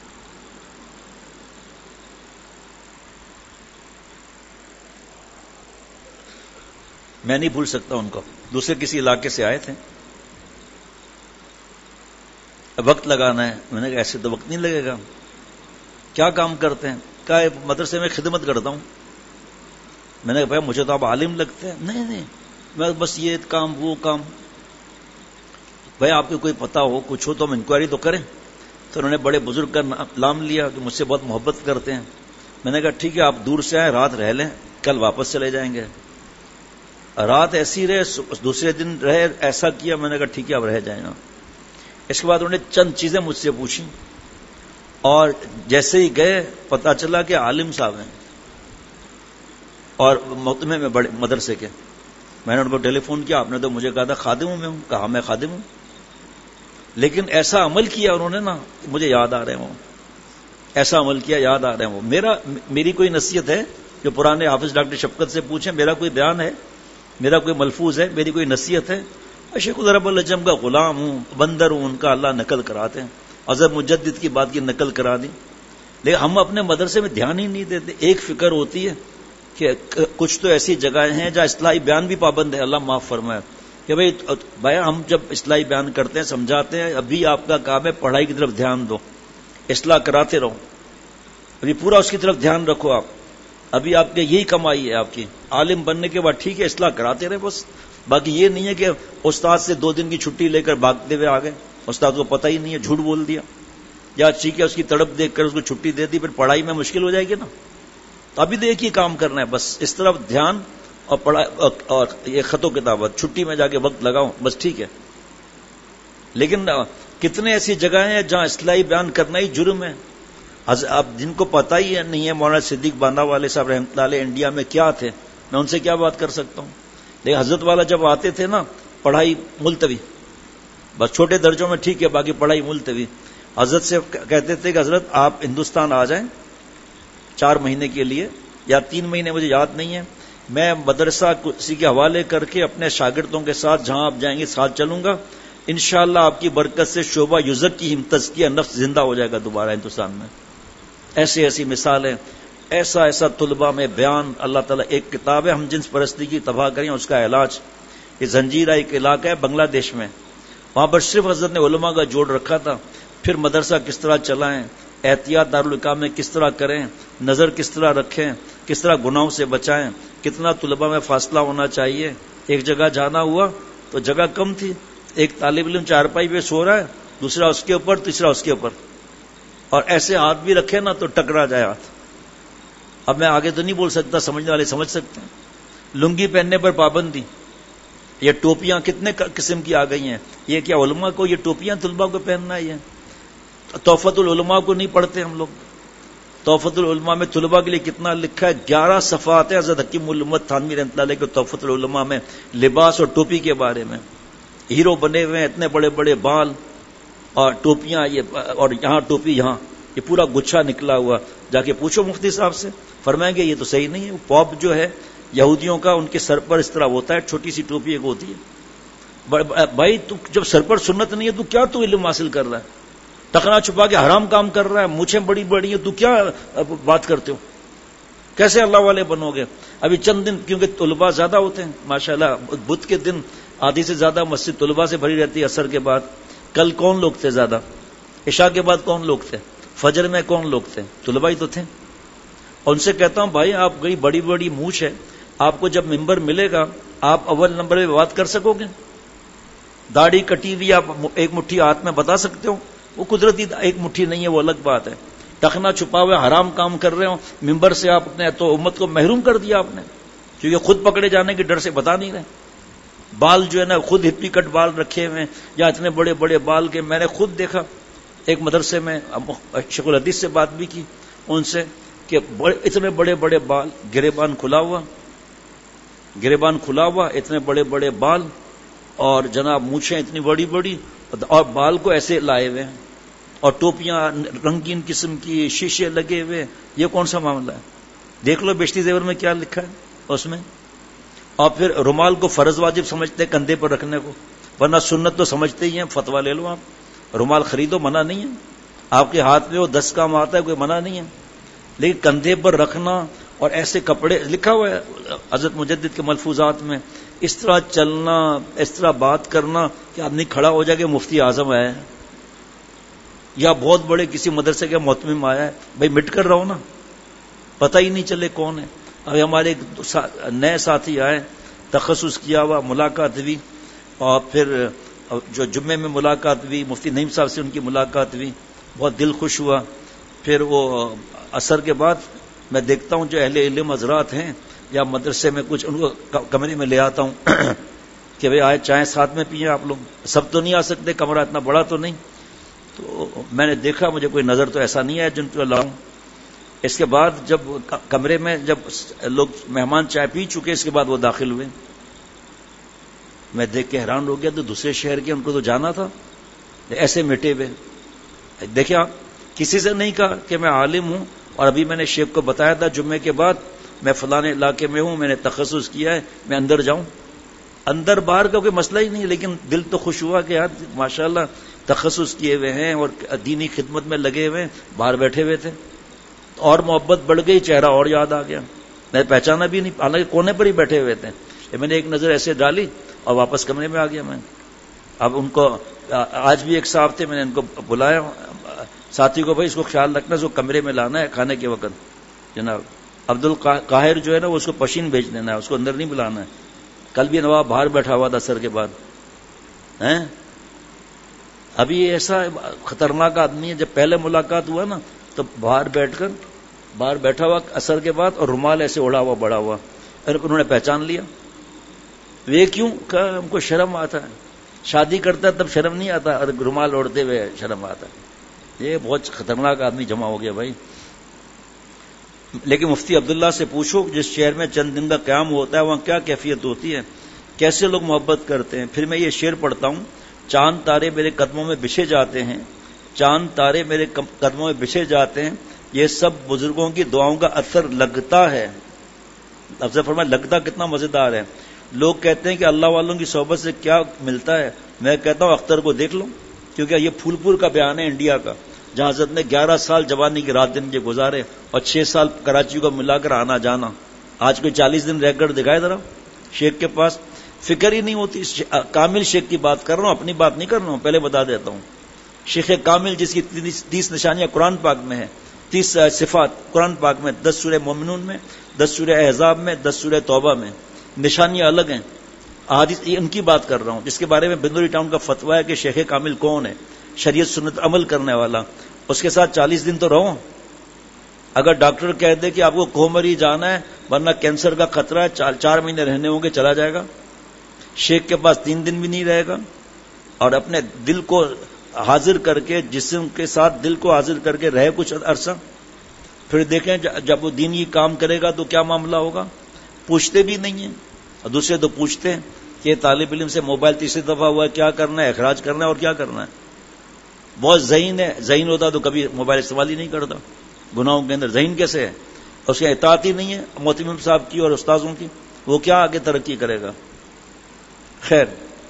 میں نہیں بھول سکتا ان کو، دوسرے کسی علاقے سے آئے تھے. وقت لگانا ہے. میں نے کہا ایسے تو وقت نہیں لگے گا. کیا کام کرتے ہیں؟ کہا مدرسے میں خدمت کرتا ہوں. میں نے کہا بھائی مجھے تو آپ عالم لگتے ہیں. نہیں نہیں، میں بس یہ کام وہ کام. بھائی آپ کو کوئی پتا ہو کچھ ہو تو ہم انکوائری تو کریں. تو انہوں نے بڑے بزرگ کا نام لیا کہ مجھ سے بہت محبت کرتے ہیں. میں نے کہا ٹھیک ہے، آپ دور سے آئیں، رات رہ لیں، کل واپس چلے جائیں گے. رات ایسی رہے، دوسرے دن رہے، ایسا کیا. میں نے کہا ٹھیک ہے، آپ رہ جائیں گا. اس کے بعد انہوں نے چند چیزیں مجھ سے پوچھی اور جیسے ہی گئے پتا چلا کہ عالم صاحب ہیں اور محتمے میں بڑے مدرسے کے. میں نے ان کو ٹیلی فون کیا، آپ نے تو مجھے کہا تھا خادم ہوں میں ہوں. کہا میں خادم ہوں، لیکن ایسا عمل کیا انہوں نے نا، مجھے یاد آ رہے ہیں وہ. ایسا عمل کیا یاد آ رہے ہیں وہ. میرا میری کوئی نصیحت ہے جو پرانے حافظ ڈاکٹر شفقت سے پوچھیں، میرا کوئی بیان ہے، میرا کوئی ملفوظ ہے، میری کوئی نصیحت ہے. شیخ رب العجم کا غلام ہوں، بندر ہوں، ان کا اللہ نقل کراتے ہیں. حضرت مجدد کی بات کی نقل کرا دی. لیکن ہم اپنے مدرسے میں دھیان ہی نہیں دیتے. ایک فکر ہوتی ہے کہ کچھ تو ایسی جگہیں ہیں جہاں اصلاحی بیان بھی پابند ہے، اللہ معاف فرمائے، کہ بھئی بھائی ہم جب اصلاحی بیان کرتے ہیں سمجھاتے ہیں، ابھی آپ کا کام ہے پڑھائی کی طرف دھیان دو، اصلاح کراتے رہو، ابھی پورا اس کی طرف دھیان رکھو، آپ ابھی آپ کے یہی کمائی ہے آپ کی، عالم بننے کے بعد ٹھیک ہے اصلاح کراتے رہے بس، باقی یہ نہیں ہے کہ استاد سے دو دن کی چھٹی لے کر بھاگتے ہوئے آ گئے، استاد کو پتہ ہی نہیں ہے، جھوٹ بول دیا، یا ٹھیک ہے اس کی تڑپ دیکھ کر اس کو چھٹی دے دی، پھر پڑھائی میں مشکل ہو جائے گی نا، تو ابھی تو ایک ہی کام کرنا ہے بس، اس طرف دھیان اور پڑھائی اور یہ خط و کتابت، چھٹی میں جا کے وقت لگاؤ بس ٹھیک ہے۔ لیکن کتنے ایسی جگہیں ہیں جہاں اصلاحی بیان کرنا ہی جرم ہے، اب جن کو پتہ ہی نہیں ہے مولانا صدیق باندھا والے صاحب رحمۃ اللہ علیہ انڈیا میں کیا تھے، میں ان سے کیا بات کر سکتا ہوں، لیکن حضرت والا جب آتے تھے نا پڑھائی ملتوی، بس چھوٹے درجوں میں ٹھیک ہے باقی پڑھائی ملتوی، حضرت سے کہتے تھے کہ حضرت آپ ہندوستان آ جائیں چار مہینے کے لیے یا تین مہینے مجھے یاد نہیں ہے، میں مدرسہ کسی کے حوالے کر کے اپنے شاگردوں کے ساتھ جہاں آپ جائیں گے ساتھ چلوں گا، انشاءاللہ آپ کی برکت سے شعبہ یزک کی تزکیہ نفس زندہ ہو جائے گا دوبارہ ہندوستان میں۔ ایسی ایسی مثالیں، ایسا ایسا طلباء میں بیان، اللہ تعالیٰ ایک کتاب ہے ہم جنس پرستی کی تباہ کریں اس کا علاج، یہ زنجیرہ ایک علاقہ ہے بنگلہ دیش میں، وہاں پر صرف حضرت نے علماء کا جوڑ رکھا تھا، پھر مدرسہ کس طرح چلائیں، احتیاط دارالحکام میں کس طرح کریں، نظر کس طرح رکھیں، کس طرح گناہوں سے بچائیں، کتنا طلباء میں فاصلہ ہونا چاہیے۔ ایک جگہ جانا ہوا تو جگہ کم تھی، ایک طالب علم چارپائی پہ سو رہا ہے، دوسرا اس کے اوپر، تیسرا اس کے اوپر، اور ایسے ہاتھ بھی رکھے نا تو ٹکرا جائے ہاتھ۔ اب میں آگے تو نہیں بول سکتا، سمجھنے والے سمجھ سکتے ہیں۔ لنگی پہننے پر پابندی، یہ ٹوپیاں کتنے قسم کی آ گئی ہیں، یہ کیا علماء کو یہ ٹوپیاں طلباء کو پہننا ہی ہے؟ تحفۃ العلماء کو نہیں پڑھتے ہم لوگ، تحفۃ العلماء میں طلباء کے لیے کتنا لکھا ہے، گیارہ صفحات ہیں حضرت حکیم الامت تھانوی رحمۃ اللہ علیہ کے تحفۃ العلماء میں، لباس اور ٹوپی کے بارے میں، ہیرو بنے ہوئے ہیں، اتنے بڑے بڑے بال اور ٹوپیاں، یہ اور یہاں ٹوپی یہاں، یہ پورا گچھا نکلا ہوا، جا کے پوچھو مفتی صاحب سے، فرمائیں گے یہ تو صحیح نہیں ہے۔ پاپ جو ہے یہودیوں کا، ان کے سر پر اس طرح ہوتا ہے، چھوٹی سی ٹوپی ایک ہوتی ہے۔ بھائی تو جب سر پر سنت نہیں ہے تو کیا تو علم حاصل کر رہا ہے؟ ٹکنا چھپا کے حرام کام کر رہا ہے، مونچھیں بڑی بڑی ہیں، تو کیا بات کرتے ہو؟ کیسے اللہ والے بنو گے؟ ابھی چند دن، کیونکہ طلباء زیادہ ہوتے ہیں ماشاءاللہ، بدھ کے دن آدھی سے زیادہ مسجد طلباء سے بھری رہتی ہے، عصر کے بعد کل کون لوگ تھے زیادہ، عشاء کے بعد کون لوگ تھے، فجر میں کون لوگ تھے، طلباء ہی تو تھے۔ اور ان سے کہتا ہوں بھائی آپ گئی بڑی بڑی مونچھ ہے، آپ کو جب ممبر ملے گا آپ اول نمبر پہ بات کر سکو گے؟ داڑھی کٹی ہوئی آپ ایک مٹھی ہاتھ میں بتا سکتے ہو؟ وہ قدرتی ایک مٹھی نہیں ہے، وہ الگ بات ہے۔ ٹخنا چھپا ہوئے حرام کام کر رہے ہو، ممبر سے آپ اپنے تو امت کو محروم کر دیا آپ نے، کیونکہ خود پکڑے جانے کے ڈر سے بتا نہیں رہے۔ بال جو ہے نا خود ہپی کٹ بال رکھے ہوئے، یا اتنے بڑے بڑے بال کے، میں نے خود دیکھا ایک مدرسے میں، شیخ الحدیث سے بات بھی کی ان سے کہ اتنے بڑے بڑے بال، گریبان کھلا ہوا، گریبان کھلا ہوا، اتنے بڑے بڑے بال، اور جناب مونچھیں اتنی بڑی بڑی، اور بال کو ایسے لائے ہوئے ہیں، اور ٹوپیاں رنگین قسم کی، شیشے لگے ہوئے، یہ کون سا معاملہ ہے؟ دیکھ لو بیشتی زیور میں کیا لکھا ہے اس میں۔ اور پھر رومال کو فرض واجب سمجھتے ہیں کندھے پر رکھنے کو، ورنہ سنت تو سمجھتے ہی ہیں، فتوا لے لو آپ، رومال خریدو، منع نہیں ہے، آپ کے ہاتھ میں وہ دس کام آتا ہے، کوئی منع نہیں ہے، لیکن کندھے پر رکھنا اور ایسے کپڑے، لکھا ہوا ہے حضرت مجدد کے ملفوظات میں، اس طرح چلنا، اس طرح بات کرنا کہ آدمی کھڑا ہو جائے کہ مفتی اعظم آیا ہے یا بہت بڑے کسی مدرسے کے محتمم آیا ہے، بھائی مٹ کر رہو نا، پتہ ہی نہیں چلے کون ہے۔ ابھی ہمارے ایک نئے ساتھی آئے، تخصص کیا ہوا، ملاقات ہوئی، اور پھر جو جمعے میں ملاقات ہوئی، مفتی نعیم صاحب سے ان کی ملاقات ہوئی، بہت دل خوش ہوا۔ پھر وہ عصر کے بعد میں دیکھتا ہوں جو اہل علم حضرات ہیں یا مدرسے میں کچھ، ان کو کمرے میں لے آتا ہوں کہ بھئی آئے چائے ساتھ میں پئیں آپ لوگ، سب تو نہیں آ سکتے، کمرہ اتنا بڑا تو نہیں، تو میں نے دیکھا مجھے کوئی نظر تو ایسا نہیں ہے جن کو لاؤں۔ اس کے بعد جب کمرے میں جب لوگ مہمان چائے پی چکے، اس کے بعد وہ داخل ہوئے، میں دیکھ کے حیران ہو گیا، تو دوسرے شہر کے ان کو تو جانا تھا، ایسے مٹے ہوئے۔ دیکھیں آپ، کسی سے نہیں کہا کہ میں عالم ہوں، اور ابھی میں نے شیخ کو بتایا تھا جمعے کے بعد میں فلانے علاقے میں ہوں، میں نے تخصص کیا ہے، میں اندر جاؤں، اندر باہر کا کوئی مسئلہ ہی نہیں، لیکن دل تو خوش ہوا کہ یار ماشاءاللہ تخصص کیے ہوئے ہیں اور دینی خدمت میں لگے ہوئے ہیں، باہر بیٹھے ہوئے تھے، اور محبت بڑھ گئی، چہرہ اور یاد آ گیا۔ میں پہچانا بھی نہیں، حالانکہ کونے پر ہی بیٹھے ہوئے تھے. میں نے ایک نظر ایسے ڈالی اور واپس کمرے میں آ گیا. میں اب ان کو آج بھی ایک صاحب تھے، میں نے ان کو بلایا ساتھی کو، بھائی اس کو خیال رکھنا، اس کو کمرے میں لانا ہے کھانے کے وقت. جناب عبد القاہر جو ہے نا وہ اس کو پشین بھیج دینا ہے، اس کو اندر نہیں بلانا ہے. کل بھی نواب باہر بیٹھا ہوا تھا سر کے بعد. ہیں ابھی ایسا خطرناک آدمی ہے. جب پہلے ملاقات ہوا نا تو باہر بیٹھ کر باہر بیٹھا ہوا اثر کے بعد اور رومال ایسے اڑا ہوا بڑا ہوا، اور انہوں نے پہچان لیا. وہ کیوں؟ کہ ہم کو شرم آتا ہے. شادی کرتا ہے تب شرم نہیں آتا، اور رومال اوڑھتے ہوئے شرم آتا ہے. یہ بہت خطرناک آدمی جمع ہو گیا بھائی. لیکن مفتی عبداللہ سے پوچھو جس شہر میں چند دن کا قیام ہوتا ہے وہاں کیا کیفیت ہوتی ہے، کیسے لوگ محبت کرتے ہیں. پھر میں یہ شعر پڑھتا ہوں: چاند تارے میرے قدموں میں بچھے جاتے ہیں، چاند تارے میرے قدموں میں بچھے جاتے ہیں، یہ سب بزرگوں کی دعاؤں کا اثر لگتا ہے. افضل فرمایا لگتا کتنا مزیدار ہے. لوگ کہتے ہیں کہ اللہ والوں کی صحبت سے کیا ملتا ہے. میں کہتا ہوں اختر کو دیکھ لو، کیونکہ یہ پھول پور کا بیان ہے انڈیا کا، جہاں حضرت نے گیارہ سال جوانی کی رات دن کے گزارے اور چھ سال کراچی کو ملا کر آنا جانا. آج کوئی چالیس دن رہ کر دکھائے ذرا شیخ کے پاس، فکر ہی نہیں ہوتی. کامل شیخ کی بات کر رہا ہوں، اپنی بات نہیں کر رہا ہوں، پہلے بتا دیتا ہوں. شیخ کامل جس کی تیس نشانیاں قرآن پاک میں ہیں، تیس صفات قرآن پاک میں، دس سورہ مومنون میں، دس سورہ احزاب میں، دس سورہ توبہ میں، نشانیاں الگ ہیں. احادیث ان کی بات کر رہا ہوں جس کے بارے میں بندوری ٹاؤن کا فتویٰ ہے کہ شیخ کامل کون ہے، شریعت سنت عمل کرنے والا. اس کے ساتھ چالیس دن تو رہو. اگر ڈاکٹر کہہ دے کہ آپ کو کومری جانا ہے ورنہ کینسر کا خطرہ ہے، چار, چار مہینے رہنے ہوں گے، چلا جائے گا. شیخ کے پاس تین دن بھی نہیں رہے گا. اور اپنے دل کو حاضر کر کے، جسم کے ساتھ دل کو حاضر کر کے رہے کچھ عرصہ، پھر دیکھیں جب وہ دینی کام کرے گا تو کیا معاملہ ہوگا. پوچھتے بھی نہیں ہیں، اور دوسرے تو پوچھتے ہیں کہ طالب علم سے موبائل تیسری دفعہ ہوا ہے، کیا کرنا ہے، اخراج کرنا ہے اور کیا کرنا ہے. بہت ذہین ہے، ذہین ہوتا تو کبھی موبائل استعمال ہی نہیں کرتا. گناہوں کے اندر ذہین کیسے ہے؟ اس کی اطاعت ہی نہیں ہے محتمم صاحب کی اور استاذوں کی، وہ کیا آگے ترقی کرے گا. خیر،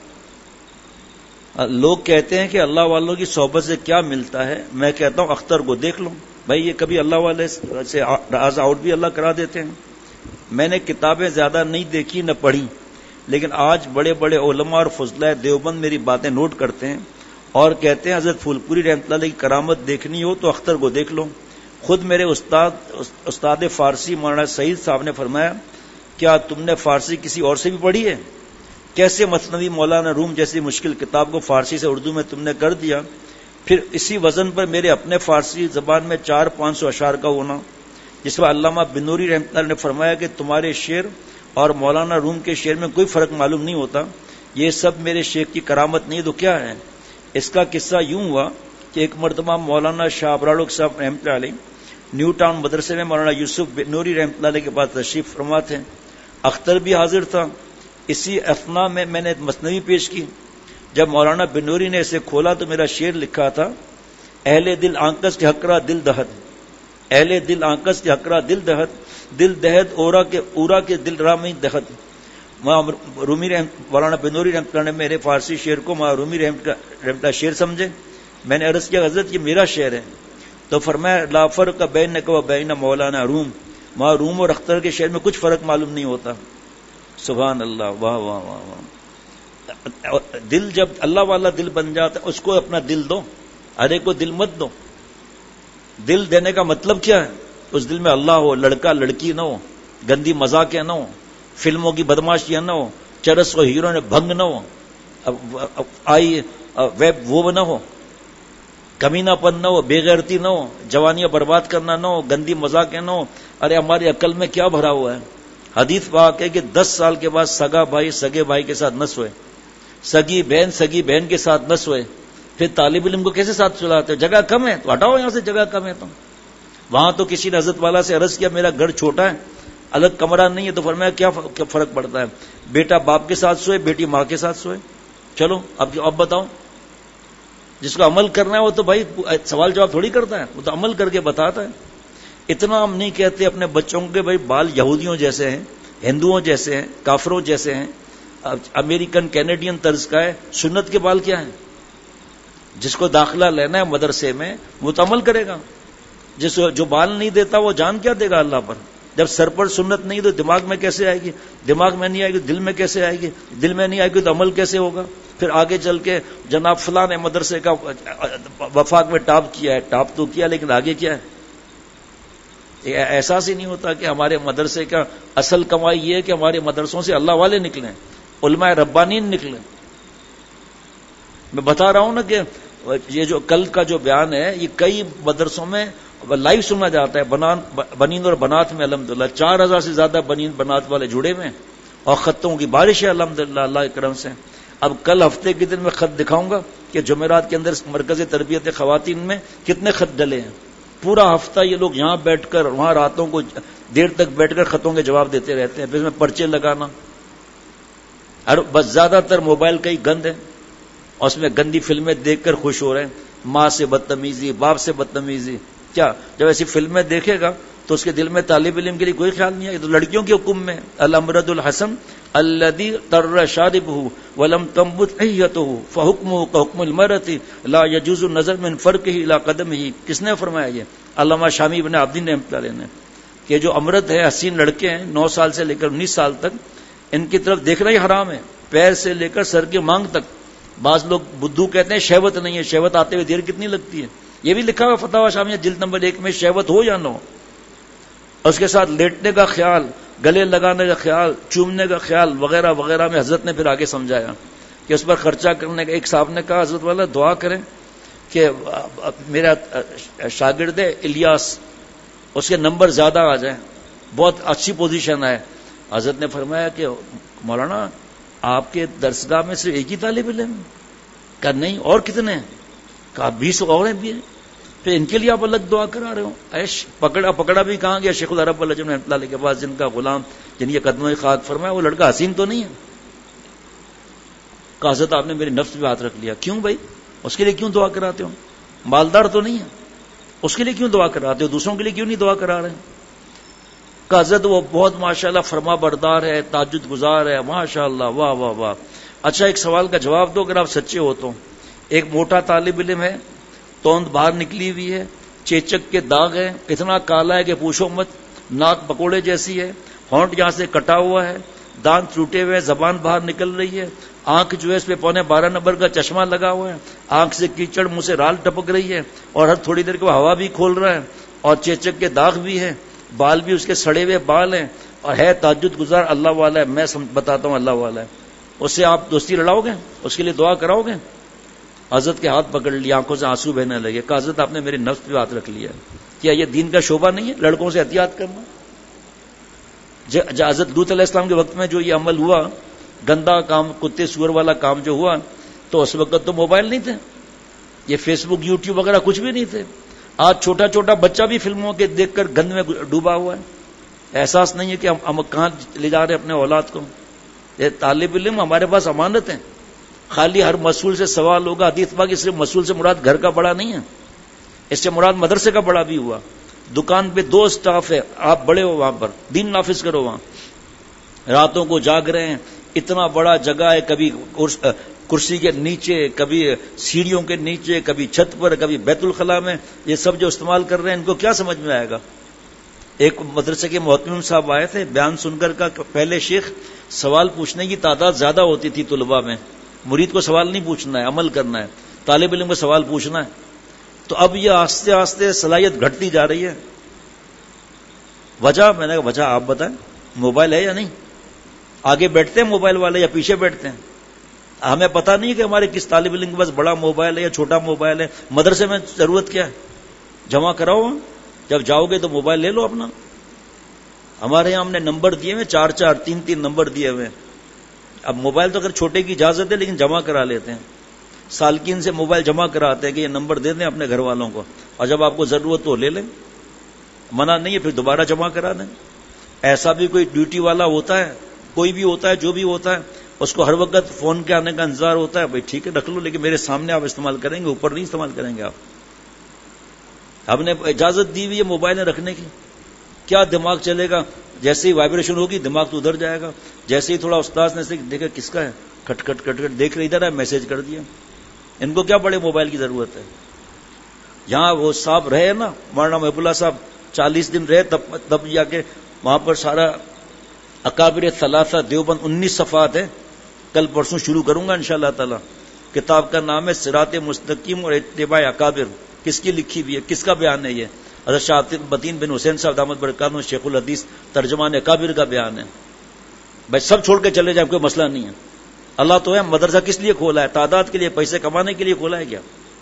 لوگ کہتے ہیں کہ اللہ والوں کی صحبت سے کیا ملتا ہے. میں کہتا ہوں اختر کو دیکھ لو بھائی. یہ کبھی اللہ والے سے راز آؤٹ بھی اللہ کرا دیتے ہیں. میں نے کتابیں زیادہ نہیں دیکھی نہ پڑھی، لیکن آج بڑے بڑے علماء اور فضلاء دیوبند میری باتیں نوٹ کرتے ہیں اور کہتے ہیں حضرت پھول پوری رحمۃ اللہ علیہ کی کرامت دیکھنی ہو تو اختر کو دیکھ لو. خود میرے استاد استاد فارسی مولانا سعید صاحب نے فرمایا، کیا تم نے فارسی کسی اور سے بھی پڑھی ہے؟ کیسے مثنوی مولانا روم جیسی مشکل کتاب کو فارسی سے اردو میں تم نے کر دیا؟ پھر اسی وزن پر میرے اپنے فارسی زبان میں چار پانچ سو اشعار کا ہونا، جس پر علامہ بنوری رحمۃ اللہ نے فرمایا کہ تمہارے شعر اور مولانا روم کے شعر میں کوئی فرق معلوم نہیں ہوتا. یہ سب میرے شیخ کی کرامت نہیں تو کیا ہے؟ اس کا قصہ یوں ہوا کہ ایک مرتبہ مولانا شاہ ابرالق صاحب رحمۃ اللہ علیہ نیو ٹاؤن مدرسے میں مولانا یوسف بنوری رحمۃ اللہ علیہ کے پاس تشریف فرما تھے. اختر بھی حاضر تھا. اسی اثنا میں میں نے مثنوی پیش کی. جب مولانا بنوری نے اسے کھولا تو میرا شعر لکھا تھا: اہل دل آنکس کے حقرا دل دہد، اہل دل آنکس کے حقرا دل دہد، دل دہد اورا کے اورا کے دل رامی دہد. رومی رحمت مولانا بنوری رحمۃ اللہ نے میرے فارسی شعر کو مولانا رومی رحمۃ اللہ شعر سمجھے. میں نے عرض کیا حضرت یہ میرا شعر ہے. تو فرمایا لا فرق بینک و بین مولانا روم، مولانا روم اور اختر کے شعر میں کچھ فرق معلوم نہیں ہوتا. سبحان اللہ، واہ واہ واہ واہ. دل جب اللہ والا دل بن جاتا ہے اس کو اپنا دل دو، ہر ایک کو دل مت دو. دل دینے کا مطلب کیا ہے؟ اس دل میں اللہ ہو، لڑکا لڑکی نہ ہو، گندی مذاقیں نہ ہو، فلموں کی بدماشیاں نہ ہو، چرس و ہیرو نے بھنگ نہ ہو، آئی ویب وہ نہ ہو، کمینہ پن نہ ہو، بے غیرتی نہ ہو، جوانیاں برباد کرنا نہ ہو، گندی مذاقیں نہ ہو. ارے ہماری عقل میں کیا بھرا ہوا ہے؟ حدیث پاک ہے کہ دس سال کے بعد سگا بھائی سگے بھائی کے ساتھ نہ سوئے، سگی بہن سگی بہن کے ساتھ نہ سوئے. پھر طالب علم کو کیسے ساتھ سلاتے ہو؟ جگہ کم ہے تو ہٹاؤ یہاں سے، جگہ کم ہے تو. وہاں تو کسی نے حضرت والا سے عرض کیا میرا گھر چھوٹا ہے، الگ کمرہ نہیں ہے، تو فرمایا کیا فرق پڑتا ہے؟ بیٹا باپ کے ساتھ سوئے، بیٹی ماں کے ساتھ سوئے. چلو اب اب بتاؤ. جس کو عمل کرنا ہے وہ تو بھائی سوال جواب تھوڑی کرتا ہے، وہ تو عمل کر کے بتاتا ہے. اتنا ہم نہیں کہتے اپنے بچوں کے بھائی بال یہودیوں جیسے ہیں، ہندوؤں جیسے ہیں، کافروں جیسے ہیں، امریکن کینیڈین طرز کا ہے. سنت کے بال کیا ہیں؟ جس کو داخلہ لینا ہے مدرسے میں وہ تو عمل کرے گا. جس جو بال نہیں دیتا وہ جان کیا دے گا اللہ پر؟ جب سر پر سنت نہیں تو دماغ میں کیسے آئے گی؟ دماغ میں نہیں آئے گی دل میں کیسے آئے گی؟ دل میں نہیں آئے گی تو عمل کیسے ہوگا؟ پھر آگے چل کے جناب فلاں نے مدرسے کا وفاق میں ٹاپ کیا ہے، ٹاپ تو کیا لیکن آگے کیا ہے؟ احساس ہی نہیں ہوتا کہ ہمارے مدرسے کا اصل کمائی یہ ہے کہ ہمارے مدرسوں سے اللہ والے نکلیں، علماء ربانین نکلیں. میں بتا رہا ہوں نا کہ یہ جو کل کا جو بیان ہے یہ کئی مدرسوں میں لائیو سنا جاتا ہے. بنان بنین اور بنات میں الحمدللہ چار ہزار سے زیادہ بنین بنات والے جڑے ہوئے ہیں اور خطوں کی بارش ہے الحمدللہ اللہ کے کرم سے. اب کل ہفتے کے دن میں خط دکھاؤں گا کہ جمعرات کے اندر مرکز تربیت خواتین میں کتنے خط ڈلے ہیں. پورا ہفتہ یہ لوگ یہاں بیٹھ کر وہاں راتوں کو دیر تک بیٹھ کر خطوں کے جواب دیتے رہتے ہیں. پھر اس میں پرچے لگانا اور بس زیادہ تر موبائل کا ہی گند ہے اور اس میں گندی فلمیں دیکھ کر خوش ہو رہے ہیں. ماں سے بدتمیزی، باپ سے بدتمیزی. کیا جب ایسی فلمیں دیکھے گا تو اس کے دل میں طالب علم کے لیے کوئی خیال نہیں ہے. تو لڑکیوں کے حکم میں الامرد الحسن الذي تر شاربه ولم تنبت حيته فحكمه كحكم المرأة لا يجوز النظر من فرقه الى قدمه. کس نے فرمایا یہ؟ علامہ شامی ابن عابدین رحمۃ اللہ علیہ نے کہ جو امرد ہے حسین لڑکے ہیں نو سال سے لے کر انیس سال تک ان کی طرف دیکھنا ہی حرام ہے، پیر سے لے کر سر کی مانگ تک. بعض لوگ بدھو کہتے ہیں شہوت نہیں ہے، شہوت آتے ہوئے دیر کتنی لگتی ہے. یہ بھی لکھا ہوا فتاوی شامیہ جلد نمبر ایک میں شہوت ہو یا نہ ہو. اور اس کے ساتھ لیٹنے کا خیال، گلے لگانے کا خیال، چومنے کا خیال وغیرہ وغیرہ میں حضرت نے پھر آگے سمجھایا کہ اس پر خرچہ کرنے کا. ایک صاحب نے کہا حضرت والا دعا کریں کہ میرا شاگرد ہے الیاس اس کے نمبر زیادہ آ جائیں، بہت اچھی پوزیشن ہے. حضرت نے فرمایا کہ مولانا آپ کے درسگاہ میں صرف ایک ہی طالب علم؟ کہا نہیں، اور کتنے ہیں؟ کہا بیس اور ہیں بھی ہیں. پھر ان کے لیے آپ الگ دعا کرا رہے ہو. ایش پکڑا پکڑا بھی کہاں گیا شیخ العرب الجم رحمۃ اللہ علیہ کے پاس جن کا غلام جن کے قدموں کی خاک فرمایا وہ لڑکا حسین تو نہیں ہے؟ کہا حضرت آپ نے میرے نفس پہ ہاتھ رکھ لیا. کیوں بھائی؟ اس کے لیے کیوں دعا کراتے ہو؟ مالدار تو نہیں ہے، اس کے لیے کیوں دعا کراتے ہو؟ دوسروں کے لیے کیوں نہیں دعا کرا رہے ہیں؟ کہا حضرت وہ بہت ماشاءاللہ فرما بردار ہے، تہجد گزار ہے، ماشاءاللہ واہ واہ واہ. اچھا ایک سوال کا جواب دو اگر آپ سچے ہو تو. ایک موٹا طالب علم ہے، توند باہر نکلی ہوئی ہے، چیچک کے داغ ہے، اتنا کالا ہے کہ پوچھو مت، ناک پکوڑے جیسی ہے، ہونٹ یہاں سے کٹا ہوا ہے، دانت ٹوٹے ہوئے، زبان باہر نکل رہی ہے، آنکھ جو ہے اس پہ پونے بارہ نمبر کا چشمہ لگا ہوا ہے، آنکھ سے کیچڑ منہ سے رال ٹپک رہی ہے اور ہر تھوڑی دیر کو ہوا بھی کھول رہا ہے اور چیچک کے داغ بھی ہے، بال بھی اس کے سڑے ہوئے بال ہیں اور ہے تہجد گزار، اللہ والا ہے. میں بتاتا ہوں اللہ والا ہے. اس سے آپ دوستی لڑاؤ گے؟ اس کے لیے دعا کراؤ گے؟ حضرت کے ہاتھ پکڑ لیا، آنکھوں سے آنسو بہنے لگے. کہا حضرت آپ نے میرے نفس پہ ہاتھ رکھ لیا. کیا یہ دین کا شعبہ نہیں ہے لڑکوں سے احتیاط کرنا؟ حضرت لوط علیہ السلام کے وقت میں جو یہ عمل ہوا، گندا کام، کتے سور والا کام جو ہوا، تو اس وقت تو موبائل نہیں تھے، یہ فیس بک یوٹیوب وغیرہ کچھ بھی نہیں تھے. آج چھوٹا چھوٹا بچہ بھی فلموں کے دیکھ کر گند میں ڈوبا ہوا ہے. احساس نہیں ہے کہ ہم, ہم کہاں لے جا رہے ہیں اپنے اولاد کو. یہ طالب علم ہمارے پاس امانت ہیں. خالی ہر مسئول سے سوال ہوگا. حدیث پاک صرف مسئول سے مراد گھر کا بڑا نہیں ہے، اس سے مراد مدرسے کا بڑا بھی ہوا. دکان پہ دو سٹاف ہے، آپ بڑے ہو وہاں پر، دین نافذ کرو وہاں. راتوں کو جاگ رہے ہیں، اتنا بڑا جگہ ہے، کبھی کرسی کے نیچے، کبھی سیڑھیوں کے نیچے، کبھی چھت پر، کبھی بیت الخلاء میں. یہ سب جو استعمال کر رہے ہیں ان کو کیا سمجھ میں آئے گا؟ ایک مدرسے کے محتمم صاحب آئے تھے، بیان سن کر کا پہلے شیخ سوال پوچھنے کی تعداد زیادہ ہوتی تھی طلباء میں. مرید کو سوال نہیں پوچھنا ہے، عمل کرنا ہے. طالب علم کو سوال پوچھنا ہے. تو اب یہ آہستہ آہستہ صلاحیت گھٹتی جا رہی ہے. وجہ میں نے کہا وجہ آپ بتائیں. موبائل ہے یا نہیں؟ آگے بیٹھتے ہیں موبائل والے یا پیچھے بیٹھتے ہیں؟ ہمیں پتہ نہیں کہ ہمارے کس طالب علم کے پاس بڑا موبائل ہے یا چھوٹا موبائل ہے. مدرسے میں ضرورت کیا ہے؟ جمع کراؤ، جب جاؤ گے تو موبائل لے لو اپنا. ہمارے یہاں ہم نے نمبر دیے ہوئے، چار چار تین تین نمبر دیے ہوئے. اب موبائل تو اگر چھوٹے کی اجازت ہے لیکن جمع کرا لیتے ہیں. سالکین سے موبائل جمع کراتے ہیں کہ یہ نمبر دے دیں اپنے گھر والوں کو، اور جب آپ کو ضرورت ہو لے لیں. منع نہیں ہے، پھر دوبارہ جمع کرا دیں. ایسا بھی کوئی ڈیوٹی والا ہوتا ہے، کوئی بھی ہوتا ہے، جو بھی ہوتا ہے، اس کو ہر وقت فون کے آنے کا انتظار ہوتا ہے. بھائی ٹھیک ہے رکھ لو، لیکن میرے سامنے آپ استعمال کریں گے، اوپر نہیں استعمال کریں گے. آپ ہم نے اجازت دی ہوئی ہے موبائل رکھنے کی. کیا دماغ چلے گا؟ جیسے ہی وائبریشن ہوگی دماغ تو ادھر جائے گا. جیسے ہی تھوڑا استاذ نے دیکھا کس کا ہے، کھٹ کھٹ کھٹ کھٹ دیکھ رہے ادھر ہے، میسج کر دیا. ان کو کیا بڑے موبائل کی ضرورت ہے؟ یہاں وہ صاحب رہے نا مولانا محب اللہ صاحب، چالیس دن رہے، تب تب جا کے وہاں پر سارا اکابر ثلاثہ دیوبند انیس صفحات ہے، کل پرسوں شروع کروں گا انشاءاللہ تعالی. کتاب کا نام ہے صراط مستقیم اور اتباع اکابر. کس کی لکھی ہوئی ہے، کس کا بیان ہے؟ یہ حضرت شاہ بطین بن حسین صاحب دامت برکاتہ شیخ الحدیث ترجمان اکابر کا بیان ہے. بھائی سب چھوڑ کے چلے جائیں، کوئی مسئلہ نہیں ہے. اللہ تو ہے، مدرسہ کس لیے کھولا ہے؟ تعداد کے لیے، پیسے کمانے کے لیے کھولا ہے کیا؟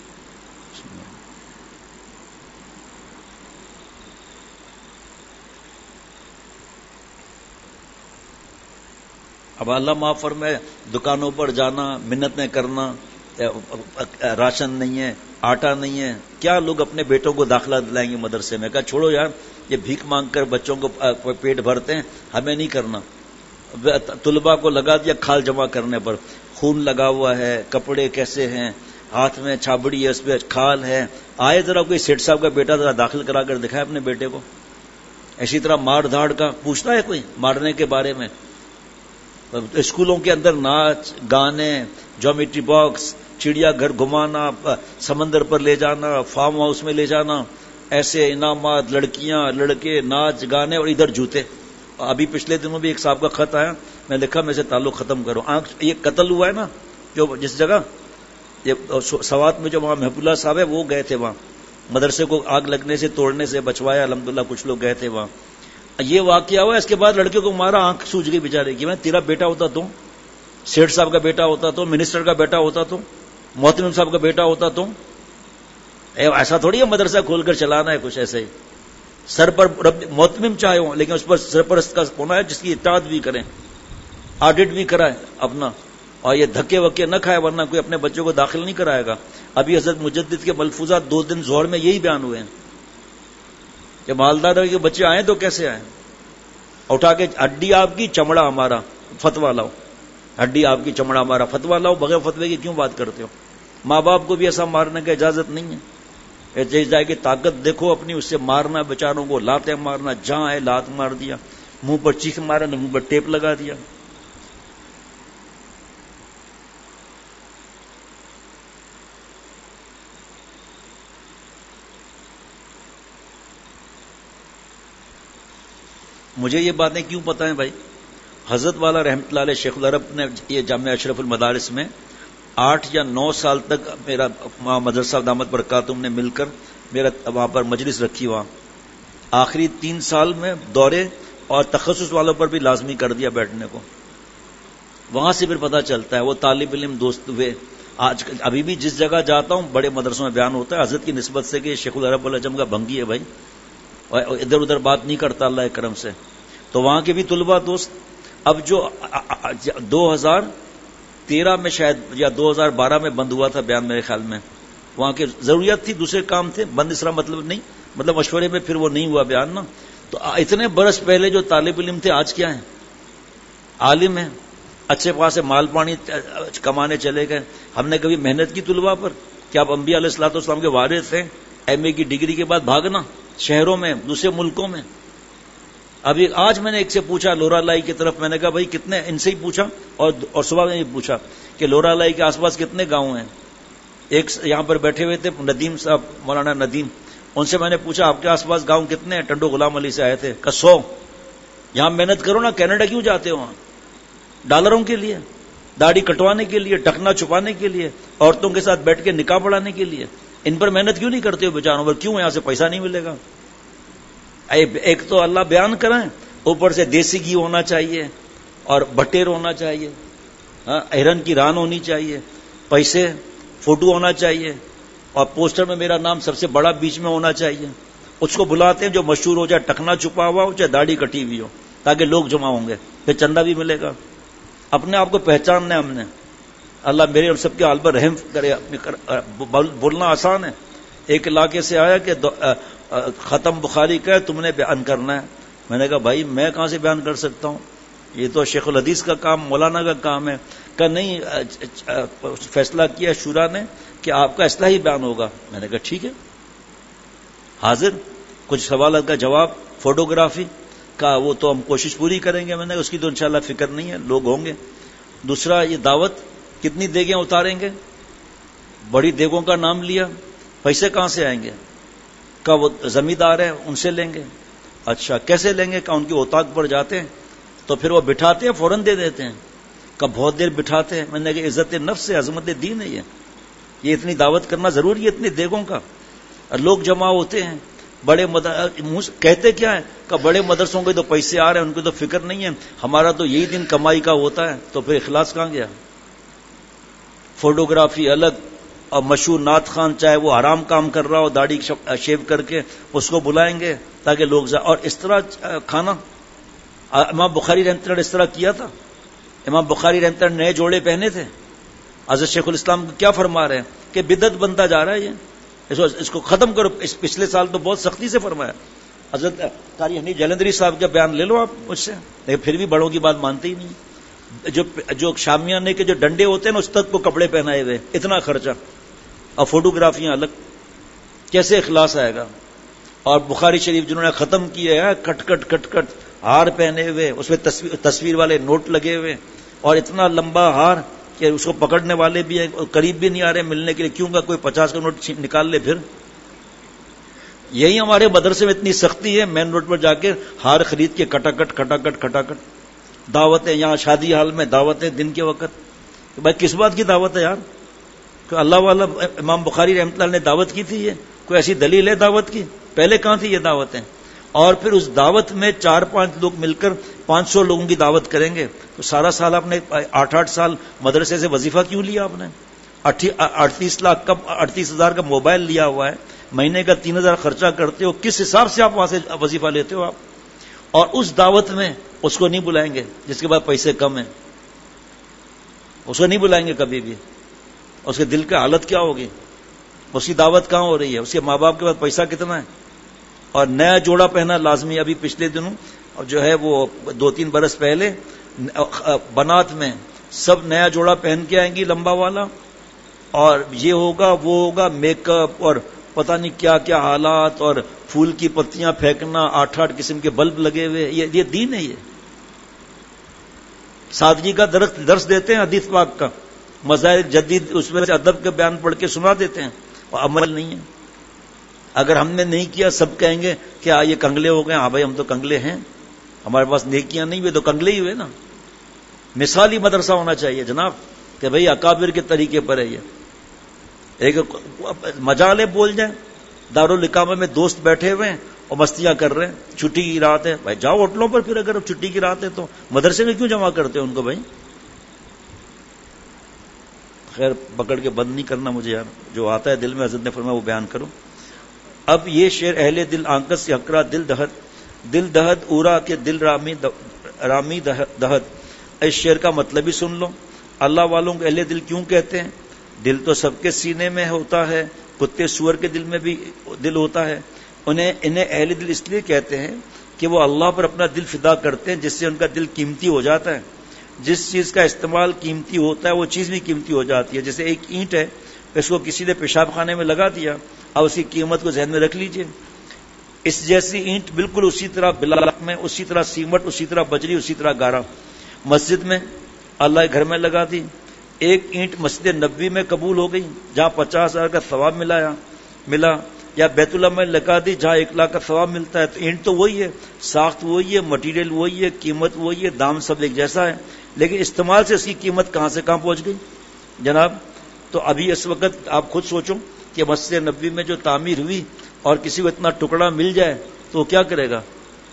اب اللہ معاف فرمائے، دکانوں پر جانا، منتیں کرنا، راشن نہیں ہے، آٹا نہیں ہے، کیا لوگ اپنے بیٹوں کو داخلہ دلائیں گے مدرسے میں؟ کہا چھوڑو یار، یہ بھیک مانگ کر بچوں کو پیٹ بھرتے ہیں، ہمیں نہیں کرنا. طلباء کو لگا دیا کھال جمع کرنے پر، خون لگا ہوا ہے، کپڑے کیسے ہیں، ہاتھ میں چھابڑی ہے، اس پہ کھال ہے. آئے ذرا کوئی سیٹ صاحب کا بیٹا ذرا داخل کرا کر دکھائے اپنے بیٹے کو. اسی طرح مار دھاڑ کا پوچھتا ہے کوئی مارنے کے بارے میں؟ اسکولوں کے اندر ناچ گانے، جیومیٹری باکس، چڑیا گھر گھمانا، سمندر پر لے جانا، فارم ہاؤس میں لے جانا، ایسے انعامات، لڑکیاں لڑکے، ناچ گانے، اور ادھر جوتے. ابھی پچھلے دنوں بھی ایک صاحب کا خط آیا، میں لکھا میں سے تعلق ختم کرو. آنکھ یہ قتل ہوا ہے نا جو جس جگہ یہ سوات میں جو وہاں محب اللہ صاحب ہے، وہ گئے تھے وہاں، مدرسے کو آگ لگنے سے توڑنے سے بچوایا الحمدللہ. کچھ لوگ گئے تھے وہاں. یہ واقعہ ہوا، اس کے بعد لڑکیوں کو مارا، آنکھ سوج گئی بیچارے کی. میں تیرا بیٹا ہوتا تو، سیٹھ صاحب کا بیٹا ہوتا تو، منسٹر کا بیٹا ہوتا تو، محترم صاحب کا بیٹا ہوتا تو. ایسا تھوڑی ہے مدرسہ کھول کر چلانا ہے کچھ ایسے ہی. سر پر محتمم چاہے ہوں، لیکن اس پر سرپرست کا ہونا ہے جس کی اطاعت بھی کریں، آڈٹ بھی کرائے اپنا، اور یہ دھکے وکے نہ کھائے، ورنہ کوئی اپنے بچوں کو داخل نہیں کرائے گا. ابھی حضرت مجدد کے ملفوظات دو دن ظہر میں یہی بیان ہوئے ہیں کہ مالدار کے بچے آئے تو کیسے آئے؟ اٹھا کے ہڈی آپ کی چمڑا ہمارا، فتوا لاؤ. ہڈی آپ کی چمڑا ہمارا، فتوا لاؤ. بغیر فتوے کی کیوں بات کرتے ہو؟ ماں باپ کو بھی ایسا مارنے کی اجازت نہیں ہے. جائے کہ طاقت دیکھو اپنی، اس سے مارنا بیچاروں کو، لاتیں مارنا، جہاں ہے لات مار دیا، منہ پر چیخ مارا، منہ پر ٹیپ لگا دیا. مجھے یہ باتیں کیوں پتہ ہیں بھائی؟ حضرت والا رحمۃ اللہ علیہ شیخ العرب نے یہ جامعہ اشرف المدارس میں آٹھ یا نو سال تک میرا مدرسہ دامت برکاتہم نے مل کر میرا وہاں پر مجلس رکھی. وہاں آخری تین سال میں دورے اور تخصص والوں پر بھی لازمی کر دیا بیٹھنے کو. وہاں سے پھر پتہ چلتا ہے وہ طالب علم دوست ہوئے. آج ابھی بھی جس جگہ جاتا ہوں بڑے مدرسوں میں بیان ہوتا ہے حضرت کی نسبت سے کہ شیخ العرب العجم کا بھنگی ہے بھائی، اور ادھر ادھر بات نہیں کرتا اللہ کرم سے. تو وہاں کے بھی طلباء دوست. اب جو دو ہزار تیرہ میں شاید یا دو ہزار بارہ میں بند ہوا تھا بیان میرے خیال میں، وہاں کی ضروریات تھی، دوسرے کام تھے، بند اس طرح مطلب نہیں، مطلب مشورے میں پھر وہ نہیں ہوا بیان نا. تو اتنے برس پہلے جو طالب علم تھے آج کیا ہیں؟ عالم ہیں، اچھے پاس مال پانی کمانے چلے گئے. ہم نے کبھی محنت کی طلباء پر؟ کیا آپ انبیاء علیہ الصلوۃ والسلام کے وارث ہیں؟ ایم اے کی ڈگری کے بعد بھاگنا شہروں میں، دوسرے ملکوں میں. ابھی آج میں نے ایک سے پوچھا لورا لائی کی طرف، میں نے کہا بھائی کتنے، ان سے ہی پوچھا اور اور صبح میں پوچھا کہ لورا لائی کے آس پاس کتنے گاؤں ہیں. ایک یہاں پر بیٹھے ہوئے تھے ندیم صاحب، مولانا ندیم، ان سے میں نے پوچھا آپ کے آس پاس گاؤں کتنے ہیں؟ ٹنڈو غلام علی سے آئے تھے. کہ سو. یہاں محنت کرو نا، کینیڈا کیوں جاتے ہو؟ وہاں ڈالروں کے لیے، داڑھی کٹوانے کے لیے، ٹکنا چھپانے کے لیے، عورتوں کے ساتھ بیٹھ کے نکاح پڑھانے کے لیے. ان پر محنت کیوں نہیں کرتے ہو بیچاروں پر؟ کیوں؟ یہاں سے پیسہ نہیں ملے گا. ایک تو اللہ بیان کرائیں، اوپر سے دیسی گھی ہونا چاہیے اور بٹیر ہونا چاہیے، ہرن کی ران ہونی چاہیے، پیسے، فوٹو ہونا چاہیے، اور پوسٹر میں میرا نام سب سے بڑا بیچ میں ہونا چاہیے. اس کو بلاتے ہیں جو مشہور ہو جائے، ٹکنا چھپا ہوا ہو چاہے داڑھی کٹی ہوئی ہو، تاکہ لوگ جمع ہوں گے، پھر چندہ بھی ملے گا. اپنے آپ کو پہچاننا ہے ہم نے. اللہ میرے اور سب کے حال پر رحم کرے. بولنا آسان ہے. ایک علاقے سے آیا کہ ختم بخاری کا تم نے بیان کرنا ہے. میں نے کہا بھائی میں کہاں سے بیان کر سکتا ہوں، یہ تو شیخ الحدیث کا کام، مولانا کا کام ہے. کہ نہیں، فیصلہ کیا شورا نے کہ آپ کا اصلاحی بیان ہوگا. میں نے کہا ٹھیک ہے، حاضر. کچھ سوالات کا جواب، فوٹوگرافی کا وہ تو ہم کوشش پوری کریں گے. میں نے اس کی تو انشاءاللہ فکر نہیں ہے، لوگ ہوں گے. دوسرا یہ دعوت، کتنی دیگیں اتاریں گے؟ بڑی دیگوں کا نام لیا، پیسے کہاں سے آئیں گے؟ کا وہ زمیندار ہیں ان سے لیں گے. اچھا کیسے لیں گے؟ کہ ان کی اوطاق پر جاتے ہیں تو پھر وہ بٹھاتے ہیں فوراً دے دیتے ہیں، کہ بہت دیر بٹھاتے ہیں. میں نے کہا عزت نفس ہے، عظمت دین ہے. یہ یہ اتنی دعوت کرنا ضروری ہے اتنی دیگوں کا؟ لوگ جمع ہوتے ہیں بڑے مدر... کہتے کیا ہے کہ بڑے مدرسوں کے تو پیسے آ رہے ہیں، ان کو تو فکر نہیں ہے، ہمارا تو یہی دن کمائی کا ہوتا ہے. تو پھر اخلاص کہاں گیا؟ فوٹوگرافی الگ، اور مشہور نعت خان چاہے وہ حرام کام کر رہا ہو داڑھی شیو کر کے اس کو بلائیں گے تاکہ لوگ جا... اور اس طرح کھانا. امام بخاری رحمۃ اللہ نے اس طرح کیا تھا. امام بخاری رحمۃ اللہ نے نئے جوڑے پہنے تھے. حضرت شیخ الاسلام کیا فرما رہے ہیں کہ بدعت بنتا جا رہا ہے، یہ اس کو ختم کرو. اس پچھلے سال تو بہت سختی سے فرمایا. حضرت قاری حنیف جلندری صاحب کا بیان لے لو آپ مجھ سے، لیکن پھر بھی بڑوں کی بات مانتے ہی نہیں. جو جو شامیانے کے جو ڈنڈے ہوتے ہیں نا اس تک کو کپڑے پہنائے ہوئے، اتنا خرچہ، اور فوٹوگرافیاں الگ. کیسے اخلاص آئے گا؟ اور بخاری شریف جنہوں نے ختم کیے ہیں کٹ کٹ کٹ کٹ ہار پہنے ہوئے، اس میں تصویر تصویر والے نوٹ لگے ہوئے، اور اتنا لمبا ہار کہ اس کو پکڑنے والے بھی ہیں، قریب بھی نہیں آ رہے ملنے کے لیے. کیوں گا کوئی پچاس کا نوٹ نکال لے. پھر یہی ہمارے مدرسے میں اتنی سختی ہے، مین روڈ پر جا کے ہار خرید کے کٹاکٹ کٹاکٹ کٹاکٹ. دعوتیں یہاں شادی حال میں دعوتیں دن کے وقت. بھائی کس بات کی دعوت ہے یار؟ کہ اللہ والا امام بخاری رحمۃ اللہ نے دعوت کی تھی. یہ کوئی ایسی دلیل ہے دعوت کی؟ پہلے کہاں تھی یہ دعوتیں؟ اور پھر اس دعوت میں چار پانچ لوگ مل کر پانچ سو لوگوں کی دعوت کریں گے تو سارا سال آپ نے آٹھ آٹھ سال مدرسے سے وظیفہ کیوں لیا؟ آپ نے اڑتیس لاکھ کا اڑتیس ہزار کا موبائل لیا ہوا ہے، مہینے کا تین ہزار خرچہ کرتے ہو، کس حساب سے آپ وہاں سے وظیفہ لیتے ہو آپ؟ اور اس دعوت میں اس کو نہیں بلائیں گے جس کے بعد پیسے کم ہیں، اس کو نہیں بلائیں گے کبھی بھی. اس کے دل کی حالت کیا ہوگی؟ اس کی دعوت کہاں ہو رہی ہے؟ اس کے ماں باپ کے پاس پیسہ کتنا ہے؟ اور نیا جوڑا پہنا لازمی. ابھی پچھلے دنوں اور جو ہے وہ دو تین برس پہلے بنات میں سب نیا جوڑا پہن کے آئیں گی لمبا والا، اور یہ ہوگا وہ ہوگا، میک اپ اور پتہ نہیں کیا کیا حالات، اور پھول کی پتیاں پھینکنا، آٹھ آٹھ قسم کے بلب لگے ہوئے. یہ یہ دین ہے؟ یہ سادگی کا درخت درس دیتے ہیں حدیث پاک کا، مذاہب جدید اس میں سے ادب کے بیان پڑھ کے سنا دیتے ہیں، اور عمل نہیں ہے. اگر ہم نے نہیں کیا سب کہیں گے کہ آ یہ کنگلے ہو گئے. ہاں بھائی ہم تو کنگلے ہیں، ہمارے پاس نیکیاں نہیں ہوئے تو کنگلے ہی ہوئے نا. مثالی مدرسہ ہونا چاہیے جناب کہ بھئی اکابر کے طریقے پر ہے. یہ ایک مجالے بول جائیں، دارالحکامہ میں دوست بیٹھے ہوئے ہیں اور مستیاں کر رہے ہیں، چھٹی کی رات ہے. بھائی جاؤ ہوٹلوں پر، پھر اگر چھٹی کی رات ہے تو مدرسے میں کیوں جمع کرتے ہیں ان کو؟ بھائی خیر پکڑ کے بند نہیں کرنا مجھے یار، جو آتا ہے دل میں حضرت نے فرمایا وہ بیان کرو. اب یہ شعر اہل دل آنکس سے حکرا دل دہت، دل دہت اورا کے دل رامی رامی دہت. اس شعر کا مطلب ہی سن لو. اللہ والوں کو اہل دل کیوں کہتے ہیں؟ دل تو سب کے سینے میں ہوتا ہے، کتے سور کے دل میں بھی دل ہوتا ہے. انہیں انہیں اہل دل اس لیے کہتے ہیں کہ وہ اللہ پر اپنا دل فدا کرتے ہیں، جس سے ان کا دل قیمتی ہو جاتا ہے. جس چیز کا استعمال قیمتی ہوتا ہے وہ چیز بھی قیمتی ہو جاتی ہے. جیسے ایک اینٹ ہے، اس کو کسی نے پیشاب خانے میں لگا دیا، اب اس کی قیمت کو ذہن میں رکھ لیجئے. اس جیسی اینٹ بالکل اسی طرح بلاک میں، اسی طرح سیمٹ، اسی طرح بجری، اسی طرح گارا مسجد میں اللہ کے گھر میں لگا دی. ایک اینٹ مسجد نبوی میں قبول ہو گئی جہاں پچاس ہزار کا ثواب ملایا ملا یا بیت اللہ میں لگا دی جہاں ایک لاکھ کا ثواب ملتا ہے. تو اینٹ تو وہی ہے، ساخت وہی ہے، مٹیریل وہی ہے، قیمت وہی ہے، دام سب ایک جیسا ہے، لیکن استعمال سے اس کی قیمت کہاں سے کہاں پہنچ گئی جناب. تو ابھی اس وقت آپ خود سوچو کہ مسجد نبوی میں جو تعمیر ہوئی اور کسی کو اتنا ٹکڑا مل جائے تو وہ کیا کرے گا؟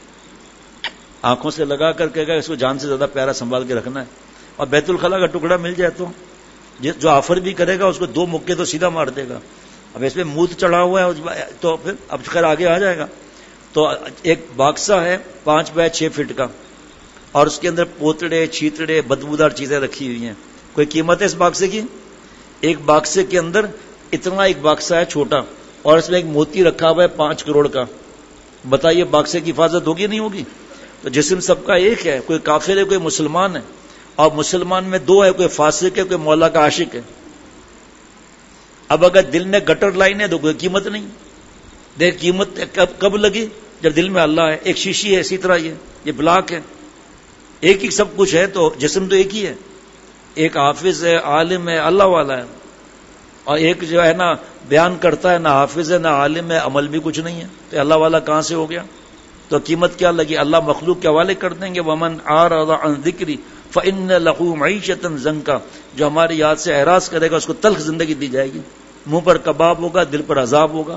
آنکھوں سے لگا کر کہے گا اس کو جان سے زیادہ پیارا سنبھال کے رکھنا ہے. اور بیت الخلا کا ٹکڑا مل جائے تو جو آفر بھی کرے گا اس کو دو مکے تو سیدھا مار دے گا. اب اس میں موت چڑھا ہوا ہے تو پھر اب خیر آگے آ جائے گا. تو ایک باکسا ہے پانچ بائی چھ فٹ کا، اور اس کے اندر پوتڑے چھیتڑے بدبودار چیزیں رکھی ہوئی ہیں. کوئی قیمت ہے اس باکسے کی؟ ایک باکسے کے اندر اتنا ایک باکسا ہے چھوٹا، اور اس میں ایک موتی رکھا ہوا ہے پانچ کروڑ کا. بتائیے باکسے کی حفاظت ہوگی نہیں ہوگی؟ تو جسم سب کا ایک ہے، کوئی کافر ہے کوئی مسلمان ہے، اور مسلمان میں دو ہے، کوئی فاسق ہے کوئی مولا کا عاشق ہے. اب اگر دل میں گٹر لائن ہے تو کوئی قیمت نہیں. دیکھ قیمت کب کب لگی؟ جب دل میں اللہ ہے. ایک شیشی ہے اسی طرح یہ یہ بلاک ہے، ایک ہی سب کچھ ہے، تو جسم تو ایک ہی ہے. ایک حافظ ہے، عالم ہے، اللہ والا ہے، اور ایک جو ہے نا بیان کرتا ہے، نہ حافظ ہے نہ عالم ہے، عمل بھی کچھ نہیں ہے. تو اللہ والا کہاں سے ہو گیا؟ تو قیمت کیا لگی؟ اللہ مخلوق کے حوالے کر دیں گے. ومن اعرض عن ذکری فان له معیشۃ ضنکا، جو ہماری یاد سے اعراض کرے گا اس کو تلخ زندگی دی جائے گی، منہ پر کباب ہوگا، دل پر عذاب ہوگا.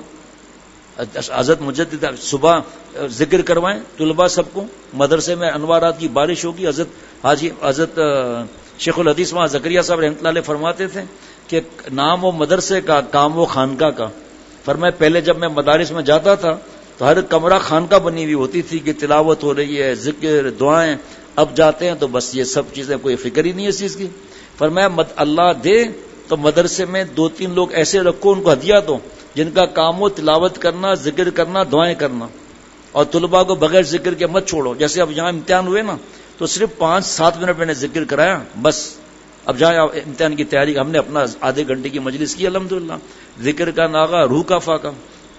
حضرت مجدد صبح ذکر کروائیں طلباء سب کو، مدرسے میں انوارات کی بارش ہوگی. حضرت حاجی حضرت شیخ الحدیث وہاں زکریا صاحب رحمۃ اللہ علیہ فرماتے تھے کہ نام و مدرسے کا، کام و خانقاہ کا. فرمائے پہلے جب میں مدارس میں جاتا تھا تو ہر کمرہ خانقاہ بنی ہوئی ہوتی تھی کہ تلاوت ہو رہی ہے، ذکر، دعائیں. اب جاتے ہیں تو بس یہ سب چیزیں، کوئی فکر ہی نہیں ہے اس چیز کی. فرمایا اللہ دے تو مدرسے میں دو تین لوگ ایسے رکھو، ان کو ہدیہ دو جن کا کام ہو تلاوت کرنا، ذکر کرنا، دعائیں کرنا، اور طلباء کو بغیر ذکر کے مت چھوڑو. جیسے اب یہاں امتحان ہوئے نا تو صرف پانچ سات منٹ میں نے ذکر کرایا بس. اب جہاں امتحان کی تیاری ہم نے اپنا آدھے گھنٹے کی مجلس کی الحمدللہ. ذکر کا ناغہ، روح کا فاقہ.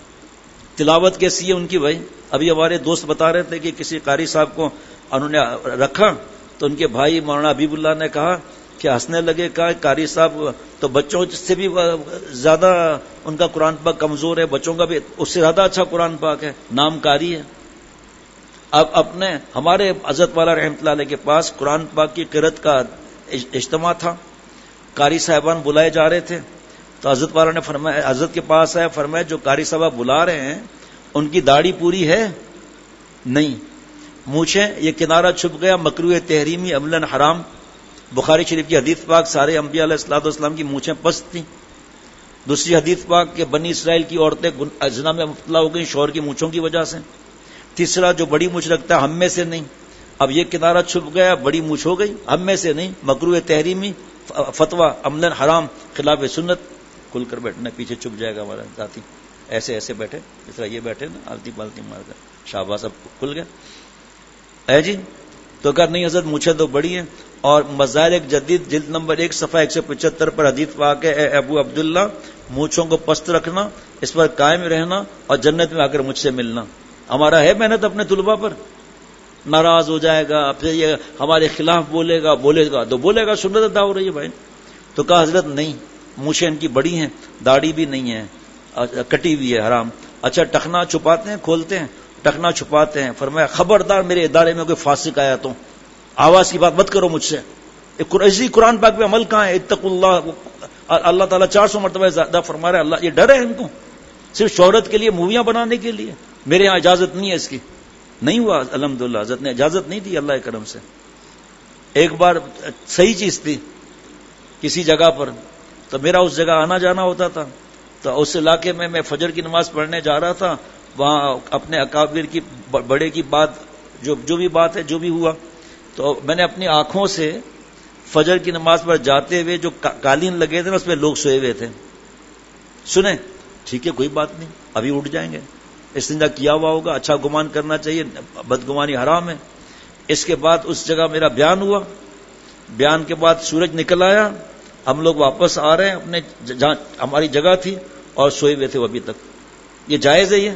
تلاوت کیسی ہے ان کی بھائی؟ ابھی ہمارے دوست بتا رہے تھے کہ کسی قاری صاحب کو انہوں نے رکھا تو ان کے بھائی مولانا حبیب اللہ نے کہا کہ ہنسنے لگے، کہا قاری صاحب تو بچوں سے بھی زیادہ ان کا قرآن پاک کمزور ہے، بچوں کا بھی اس سے زیادہ اچھا قرآن پاک ہے، نام قاری ہے. اب اپنے ہمارے حضرت والا رحمۃ اللہ علیہ کے پاس قرآن پاک کی قرأت کا اجتماع تھا، قاری صاحبان بلائے جا رہے تھے تو حضرت والا نے فرمایا، حضرت کے پاس آیا، فرمایا جو قاری صاحب بلا رہے ہیں ان کی داڑھی پوری ہے؟ نہیں. مونچھیں یہ کنارہ چھپ گیا، مکروہ تحریمی عملاً حرام. بخاری شریف کی حدیث پاک سارے انبیاء علیہ الصلوۃ والسلام کی مونچھیں پست تھیں. دوسری حدیث پاک کہ بنی اسرائیل کی عورتیں زنا میں مبتلا ہو گئیں شوہر کی مونچھوں کی وجہ سے. تیسرا جو بڑی مونچھ رکھتا ہے ہم میں سے نہیں. اب یہ کنارہ چھپ گیا، بڑی مونچھ ہو گئی، ہم میں سے نہیں، مکروہ تحریمی، فتویٰ عملاً حرام، خلاف سنت. کھل کر بیٹھنا، پیچھے چھپ جائے گا ہمارا ساتھی. ایسے ایسے بیٹھے اس طرح یہ بیٹھے نا، آلتی پالتی مار کر شاباش سب کھل گیا ہے جی. تو کہا نہیں حضرت مونچھیں تو بڑی ہیں. اور مظاہر ایک جدید جلد نمبر ایک صفحہ ایک سو پچہتر پر حدیث پاک ہے، اے ابو عبداللہ مونچھوں کو پست رکھنا، اس پر قائم رہنا اور جنت میں آ کر مجھ سے ملنا. ہمارا ہے محنت اپنے طلباء پر. ناراض ہو جائے گا، پھر یہ ہمارے خلاف بولے گا، بولے گا تو بولے گا سنت ادا ہو رہی ہے بھائی. تو کہا حضرت نہیں، مونچھیں ان کی بڑی ہیں، داڑھی بھی نہیں ہے، کٹی ہوئی ہے، حرام. اچھا ٹخنا چھپاتے ہیں کھولتے ہیں؟ ٹخنا چھپاتے ہیں. فرمایا خبردار میرے ادارے میں کوئی فاسق آیا تو آواز کی بات مت کرو مجھ سے. اسی قرآن پاک پہ عمل کہاں ہے؟ اتقوا اللہ. اللہ تعالیٰ چار سو مرتبہ زیادہ فرما رہا ہے. اللہ یہ ڈر ہے ان کو صرف شہرت کے لیے، موویاں بنانے کے لیے. میرے یہاں اجازت نہیں ہے اس کی. نہیں ہوا الحمدللہ، حضرت نے اجازت نہیں دی اللہ کرم سے. ایک بار صحیح چیز تھی کسی جگہ پر، تو میرا اس جگہ آنا جانا ہوتا تھا، تو اس علاقے میں میں فجر کی نماز پڑھنے جا رہا تھا. وہاں اپنے اکابر کی بڑے کی بات جو جو بھی بات ہے جو بھی ہوا، تو میں نے اپنی آنکھوں سے فجر کی نماز پر جاتے ہوئے جو قالین لگے تھے نا اس پہ لوگ سوئے ہوئے تھے. سنیں ٹھیک ہے کوئی بات نہیں، ابھی اٹھ جائیں گے، استنجا کیا ہوا ہوگا، اچھا گمان کرنا چاہیے، بدگمانی حرام ہے. اس کے بعد اس جگہ میرا بیان ہوا. بیان کے بعد سورج نکل آیا، ہم لوگ واپس آ رہے ہیں اپنے جہاں ہماری جگہ تھی، اور سوئے ہوئے تھے وہ ابھی تک. یہ جائز ہے؟ یہ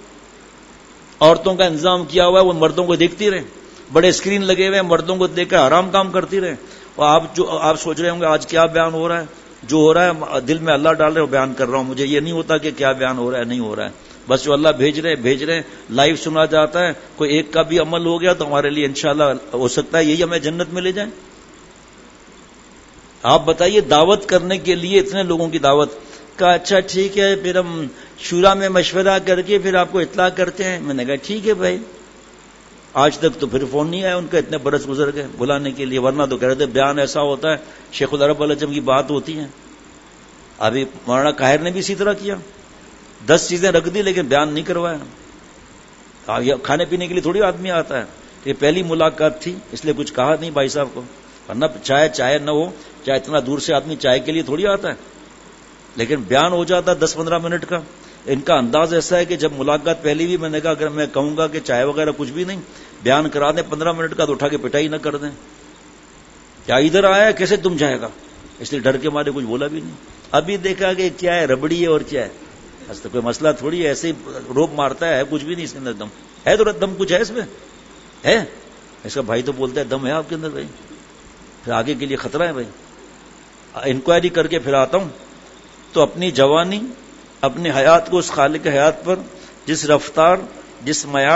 عورتوں کا انتظام کیا ہوا ہے، وہ مردوں کو دیکھتی رہے، بڑے اسکرین لگے ہوئے ہیں، مردوں کو دیکھ کر حرام کام کرتی رہے. اور آپ جو آپ سوچ رہے ہوں گے آج کیا بیان ہو رہا ہے، جو ہو رہا ہے دل میں اللہ ڈال رہے وہ بیان کر رہا ہوں. مجھے یہ نہیں ہوتا کہ کیا بیان ہو رہا ہے نہیں ہو رہا ہے، بس جو اللہ بھیج رہے بھیج رہے لائیو سنا جاتا ہے. کوئی ایک کا بھی عمل ہو گیا تو ہمارے لیے انشاءاللہ ہو سکتا ہے یہی ہمیں جنت میں لے جائیں. آپ بتائیے دعوت کرنے کے لیے اتنے لوگوں کی دعوت کا. اچھا ٹھیک ہے پھر ہم شورا میں مشورہ کر کے پھر آپ کو اطلاع کرتے ہیں. میں نے کہا ٹھیک ہے بھائی. آج تک تو پھر فون نہیں آیا ان کا، اتنے برس گزر گئے بلانے کے لیے. ورنہ تو کہہ رہے تھے بیان ایسا ہوتا ہے شیخ العرب العجم کی بات ہوتی ہے. ابھی مولانا قاہر نے بھی اسی طرح کیا، دس چیزیں رکھ دی لیکن بیان نہیں کروایا. کھانے پینے کے لیے تھوڑی آدمی آتا ہے. یہ پہلی ملاقات تھی اس لیے کچھ کہا نہیں بھائی صاحب کو، ورنہ چائے چائے نہ ہو، چاہے اتنا دور سے آدمی چائے کے لیے تھوڑی آتا ہے. لیکن بیان ہو جاتا دس پندرہ منٹ کا. ان کا انداز ایسا ہے کہ جب ملاقات پہلی بھی میں نے کہا اگر میں کہوں گا کہ چائے وغیرہ کچھ بھی نہیں بیان کرا دیں پندرہ منٹ کا تو اٹھا کے پٹائی نہ کر دیں. کیا ادھر آیا کیسے تم جائے گا، اس لیے ڈر کے مارے کچھ بولا بھی نہیں. ابھی دیکھا کہ کیا ہے ربڑی ہے اور کیا ہے، بس تو کوئی مسئلہ تھوڑی ہے، ایسے ہی روپ مارتا ہے، کچھ بھی نہیں اس کے اندر دم ہے. تو دم کچھ ہے اس میں ہے. اس کا بھائی تو بولتا ہے دم ہے آپ کے اندر بھائی، پھر آگے کے لیے خطرہ ہے بھائی. انکوائری کر کے پھر آتا ہوں. تو اپنی جوانی اپنی حیات کو اس خالق حیات پر جس رفتار جس معیار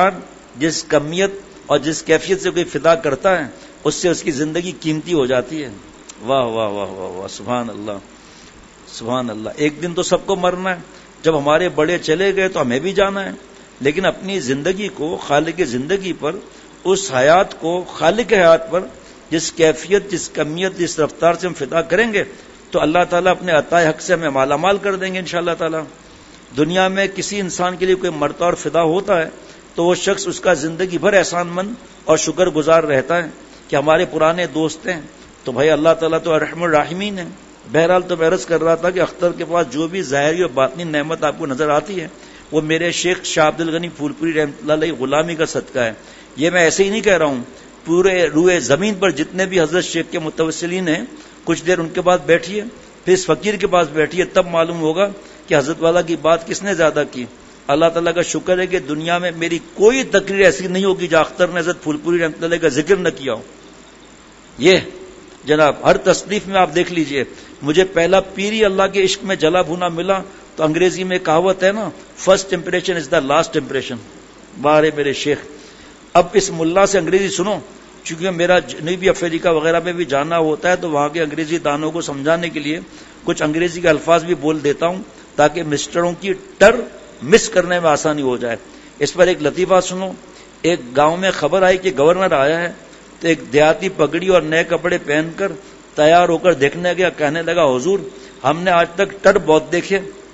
جس کمیت اور جس کیفیت سے کوئی فدا کرتا ہے اس سے اس کی زندگی قیمتی ہو جاتی ہے. واہ واہ واہ واہ واہ، سبحان اللہ سبحان اللہ. ایک دن تو سب کو مرنا ہے، جب ہمارے بڑے چلے گئے تو ہمیں بھی جانا ہے، لیکن اپنی زندگی کو خالق زندگی پر، اس حیات کو خالق حیات پر جس کیفیت، جس کمیت، جس رفتار سے ہم فدا کریں گے تو اللہ تعالیٰ اپنے عطائے حق سے ہمیں مالا مال کر دیں گے انشاءاللہ تعالیٰ. دنیا میں کسی انسان کے لیے کوئی مرتا اور فدا ہوتا ہے تو وہ شخص اس کا زندگی بھر احسان مند اور شکر گزار رہتا ہے کہ ہمارے پرانے دوست ہیں. تو بھائی اللہ تعالیٰ تو ارحم الراحمین ہے. بہرحال تو میں عرض کر رہا تھا کہ اختر کے پاس جو بھی ظاہری اور باطنی نعمت آپ کو نظر آتی ہے وہ میرے شیخ شاہ عبد الغنی پھول پوری رحمۃ اللہ علیہ غلامی کا صدقہ ہے. یہ میں ایسے ہی نہیں کہہ رہا ہوں، پورے روئے زمین پر جتنے بھی حضرت شیخ کے متوسلین ہیں کچھ دیر ان کے پاس بیٹھیے، پھر اس فقیر کے پاس بیٹھیے، تب معلوم ہوگا کہ حضرت والا کی بات کس نے زیادہ کی. اللہ تعالیٰ کا شکر ہے کہ دنیا میں میری کوئی تقریر ایسی نہیں ہوگی جہاں اختر نے حضرت پھول پوری رحمۃ اللہ کا ذکر نہ کیا ہو. یہ جناب ہر تصنیف میں آپ دیکھ لیجئے. مجھے پہلا پیری اللہ کے عشق میں جلا بھونا ملا تو انگریزی میں کہاوت ہے نا، first impression is the last impression. بارے میرے شیخ، اب اس ملا سے انگریزی سنو، چونکہ میرا جنوبی افریقہ وغیرہ میں بھی جانا ہوتا ہے تو وہاں کے انگریزی دانوں کو سمجھانے کے لیے کچھ انگریزی کے الفاظ بھی بول دیتا ہوں تاکہ مسٹروں کی ٹر مس کرنے میں آسانی ہو جائے. اس پر ایک لطیفہ سنو. ایک گاؤں میں خبر آئی کہ گورنر آیا ہے تو ایک دیہاتی پگڑی اور نئے کپڑے پہن کر تیار ہو کر دیکھنے گیا. کہنے لگا حضور ہم نے آج تک ٹر بہت دیکھے.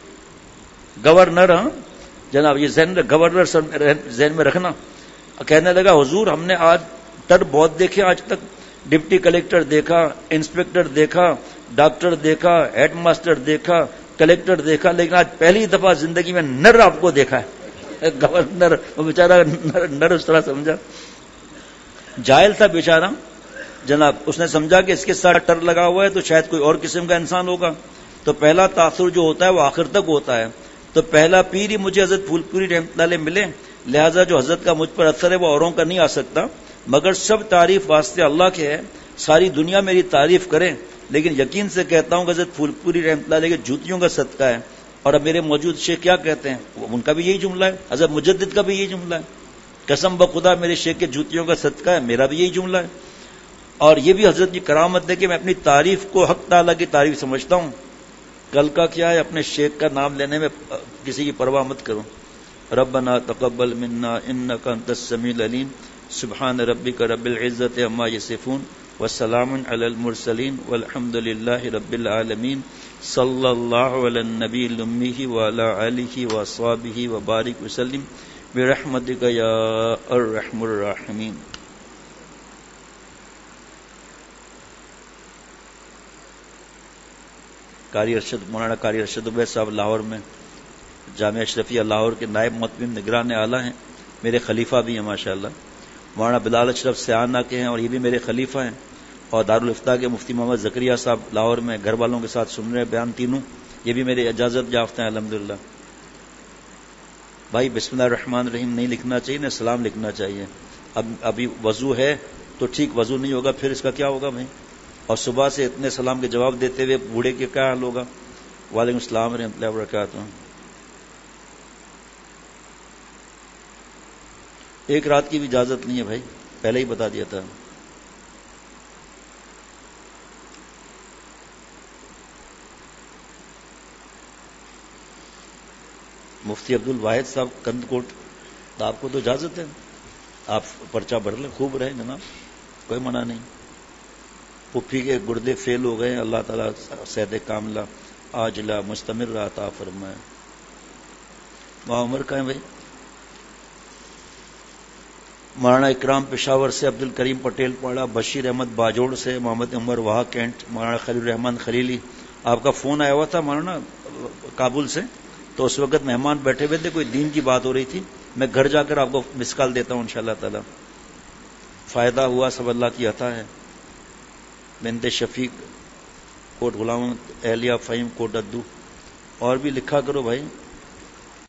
گورنر، ہاں جناب یہ ذہن گورنر ذہن میں رکھنا. کہنے لگا حضور ہم نے آج ٹر بہت دیکھے، آج تک ڈپٹی کلیکٹر دیکھا، انسپیکٹر دیکھا، ڈاکٹر دیکھا، ہیڈ ماسٹر دیکھا، کلیکٹر دیکھا، لیکن آج پہلی دفعہ زندگی میں نر آپ کو دیکھا ہے. گورنر وہ بیچارہ نر, نر اس طرح سمجھا، جاہل تھا بیچارہ جناب. اس نے سمجھا کہ اس کے ساتھ ٹر لگا ہوا ہے تو شاید کوئی اور قسم کا انسان ہوگا. تو پہلا تاثر جو ہوتا ہے وہ آخر تک ہوتا ہے. تو پہلا پیر ہی مجھے حضرت پھول پوری رحمۃ اللہ علیہ ملے، لہذا جو حضرت کا مجھ پر اثر ہے وہ اوروں کا نہیں آ سکتا، مگر سب تعریف واسطے اللہ کے ہے. ساری دنیا میری تعریف کرے، لیکن یقین سے کہتا ہوں کہ حضرت پھول پوری رحمۃ اللہ علیہ کے جوتیوں کا صدقہ ہے. اور اب میرے موجود شیخ کیا کہتے ہیں، ان کا بھی یہی جملہ ہے، حضرت مجدد کا بھی یہی جملہ ہے. قسم بخدا میرے شیخ کے جوتیوں کا صدقہ ہے، میرا بھی یہی جملہ ہے. اور یہ بھی حضرت کی کرامت ہے کہ میں اپنی تعریف کو حق تعالیٰ کی تعریف سمجھتا ہوں. کل کا کیا ہے، اپنے شیخ کا نام لینے میں کسی کی پرواہ مت کرو. ربنا تقبل منا انک انت السمیع العلیم، سبحان ربک رب العزت عما یصفون والسلام علی المرسلین والحمد للہ رب العالمین. صلی اللہ علی النبی الامی وعلی آلہ واصحابہ وبارک وسلم برحمتک یا ارحم الراحمین. قاری ارشد مولانا قاری ارشد عبید صاحب لاہور میں جامعہ اشرفیہ لاہور کے نائب مطمئن نگران اعلیٰ ہیں، میرے خلیفہ بھی ہیں ماشاءاللہ. مولانا بلال اشرف سیانہ کے ہیں اور یہ بھی میرے خلیفہ ہیں. اور دارالفتاح کے مفتی محمد زکریا صاحب لاہور میں گھر والوں کے ساتھ سن رہے بیان تینوں، یہ بھی میرے اجازت یافتہ ہیں الحمدللہ. بھائی بسم اللہ الرحمن الرحیم نہیں لکھنا چاہیے نہ سلام لکھنا چاہیے. اب ابھی وضو ہے تو ٹھیک، وضو نہیں ہوگا پھر اس کا کیا ہوگا بھائی. اور صبح سے اتنے سلام کے جواب دیتے ہوئے بوڑھے کے کیا حال ہوگا. وعلیکم السلام ورحمۃ اللہ وبرکاتہ. ایک رات کی بھی اجازت نہیں ہے بھائی، پہلے ہی بتا دیا تھا. مفتی عبد الواحد صاحب کند کوٹ، آپ کو تو اجازت ہے، آپ پرچہ بھر لیں، خوب رہے جناب، کوئی منع نہیں. پھپھی کے گردے فیل ہو گئے، اللہ تعالیٰ صحت کاملہ عاجلہ مستمر عطا فرمائے. وہاں عمر کا ہے بھائی. مولانا اکرام پشاور سے، عبد الکریم پٹیل پاڑا، بشیر احمد باجوڑ سے، محمد عمر وہاں کینٹ، مولانا خلیل الرحمان خلیلی. آپ کا فون آیا ہوا تھا مولانا کابل سے، تو اس وقت مہمان بیٹھے ہوئے تھے، کوئی دین کی بات ہو رہی تھی. میں گھر جا کر آپ کو مس کال دیتا ہوں انشاءاللہ تعالی. فائدہ ہوا سب اللہ کی عطا ہے. بنت شفیق کوٹ غلام اہلیہ فہیم کوٹ ادو، اور بھی لکھا کرو بھائی.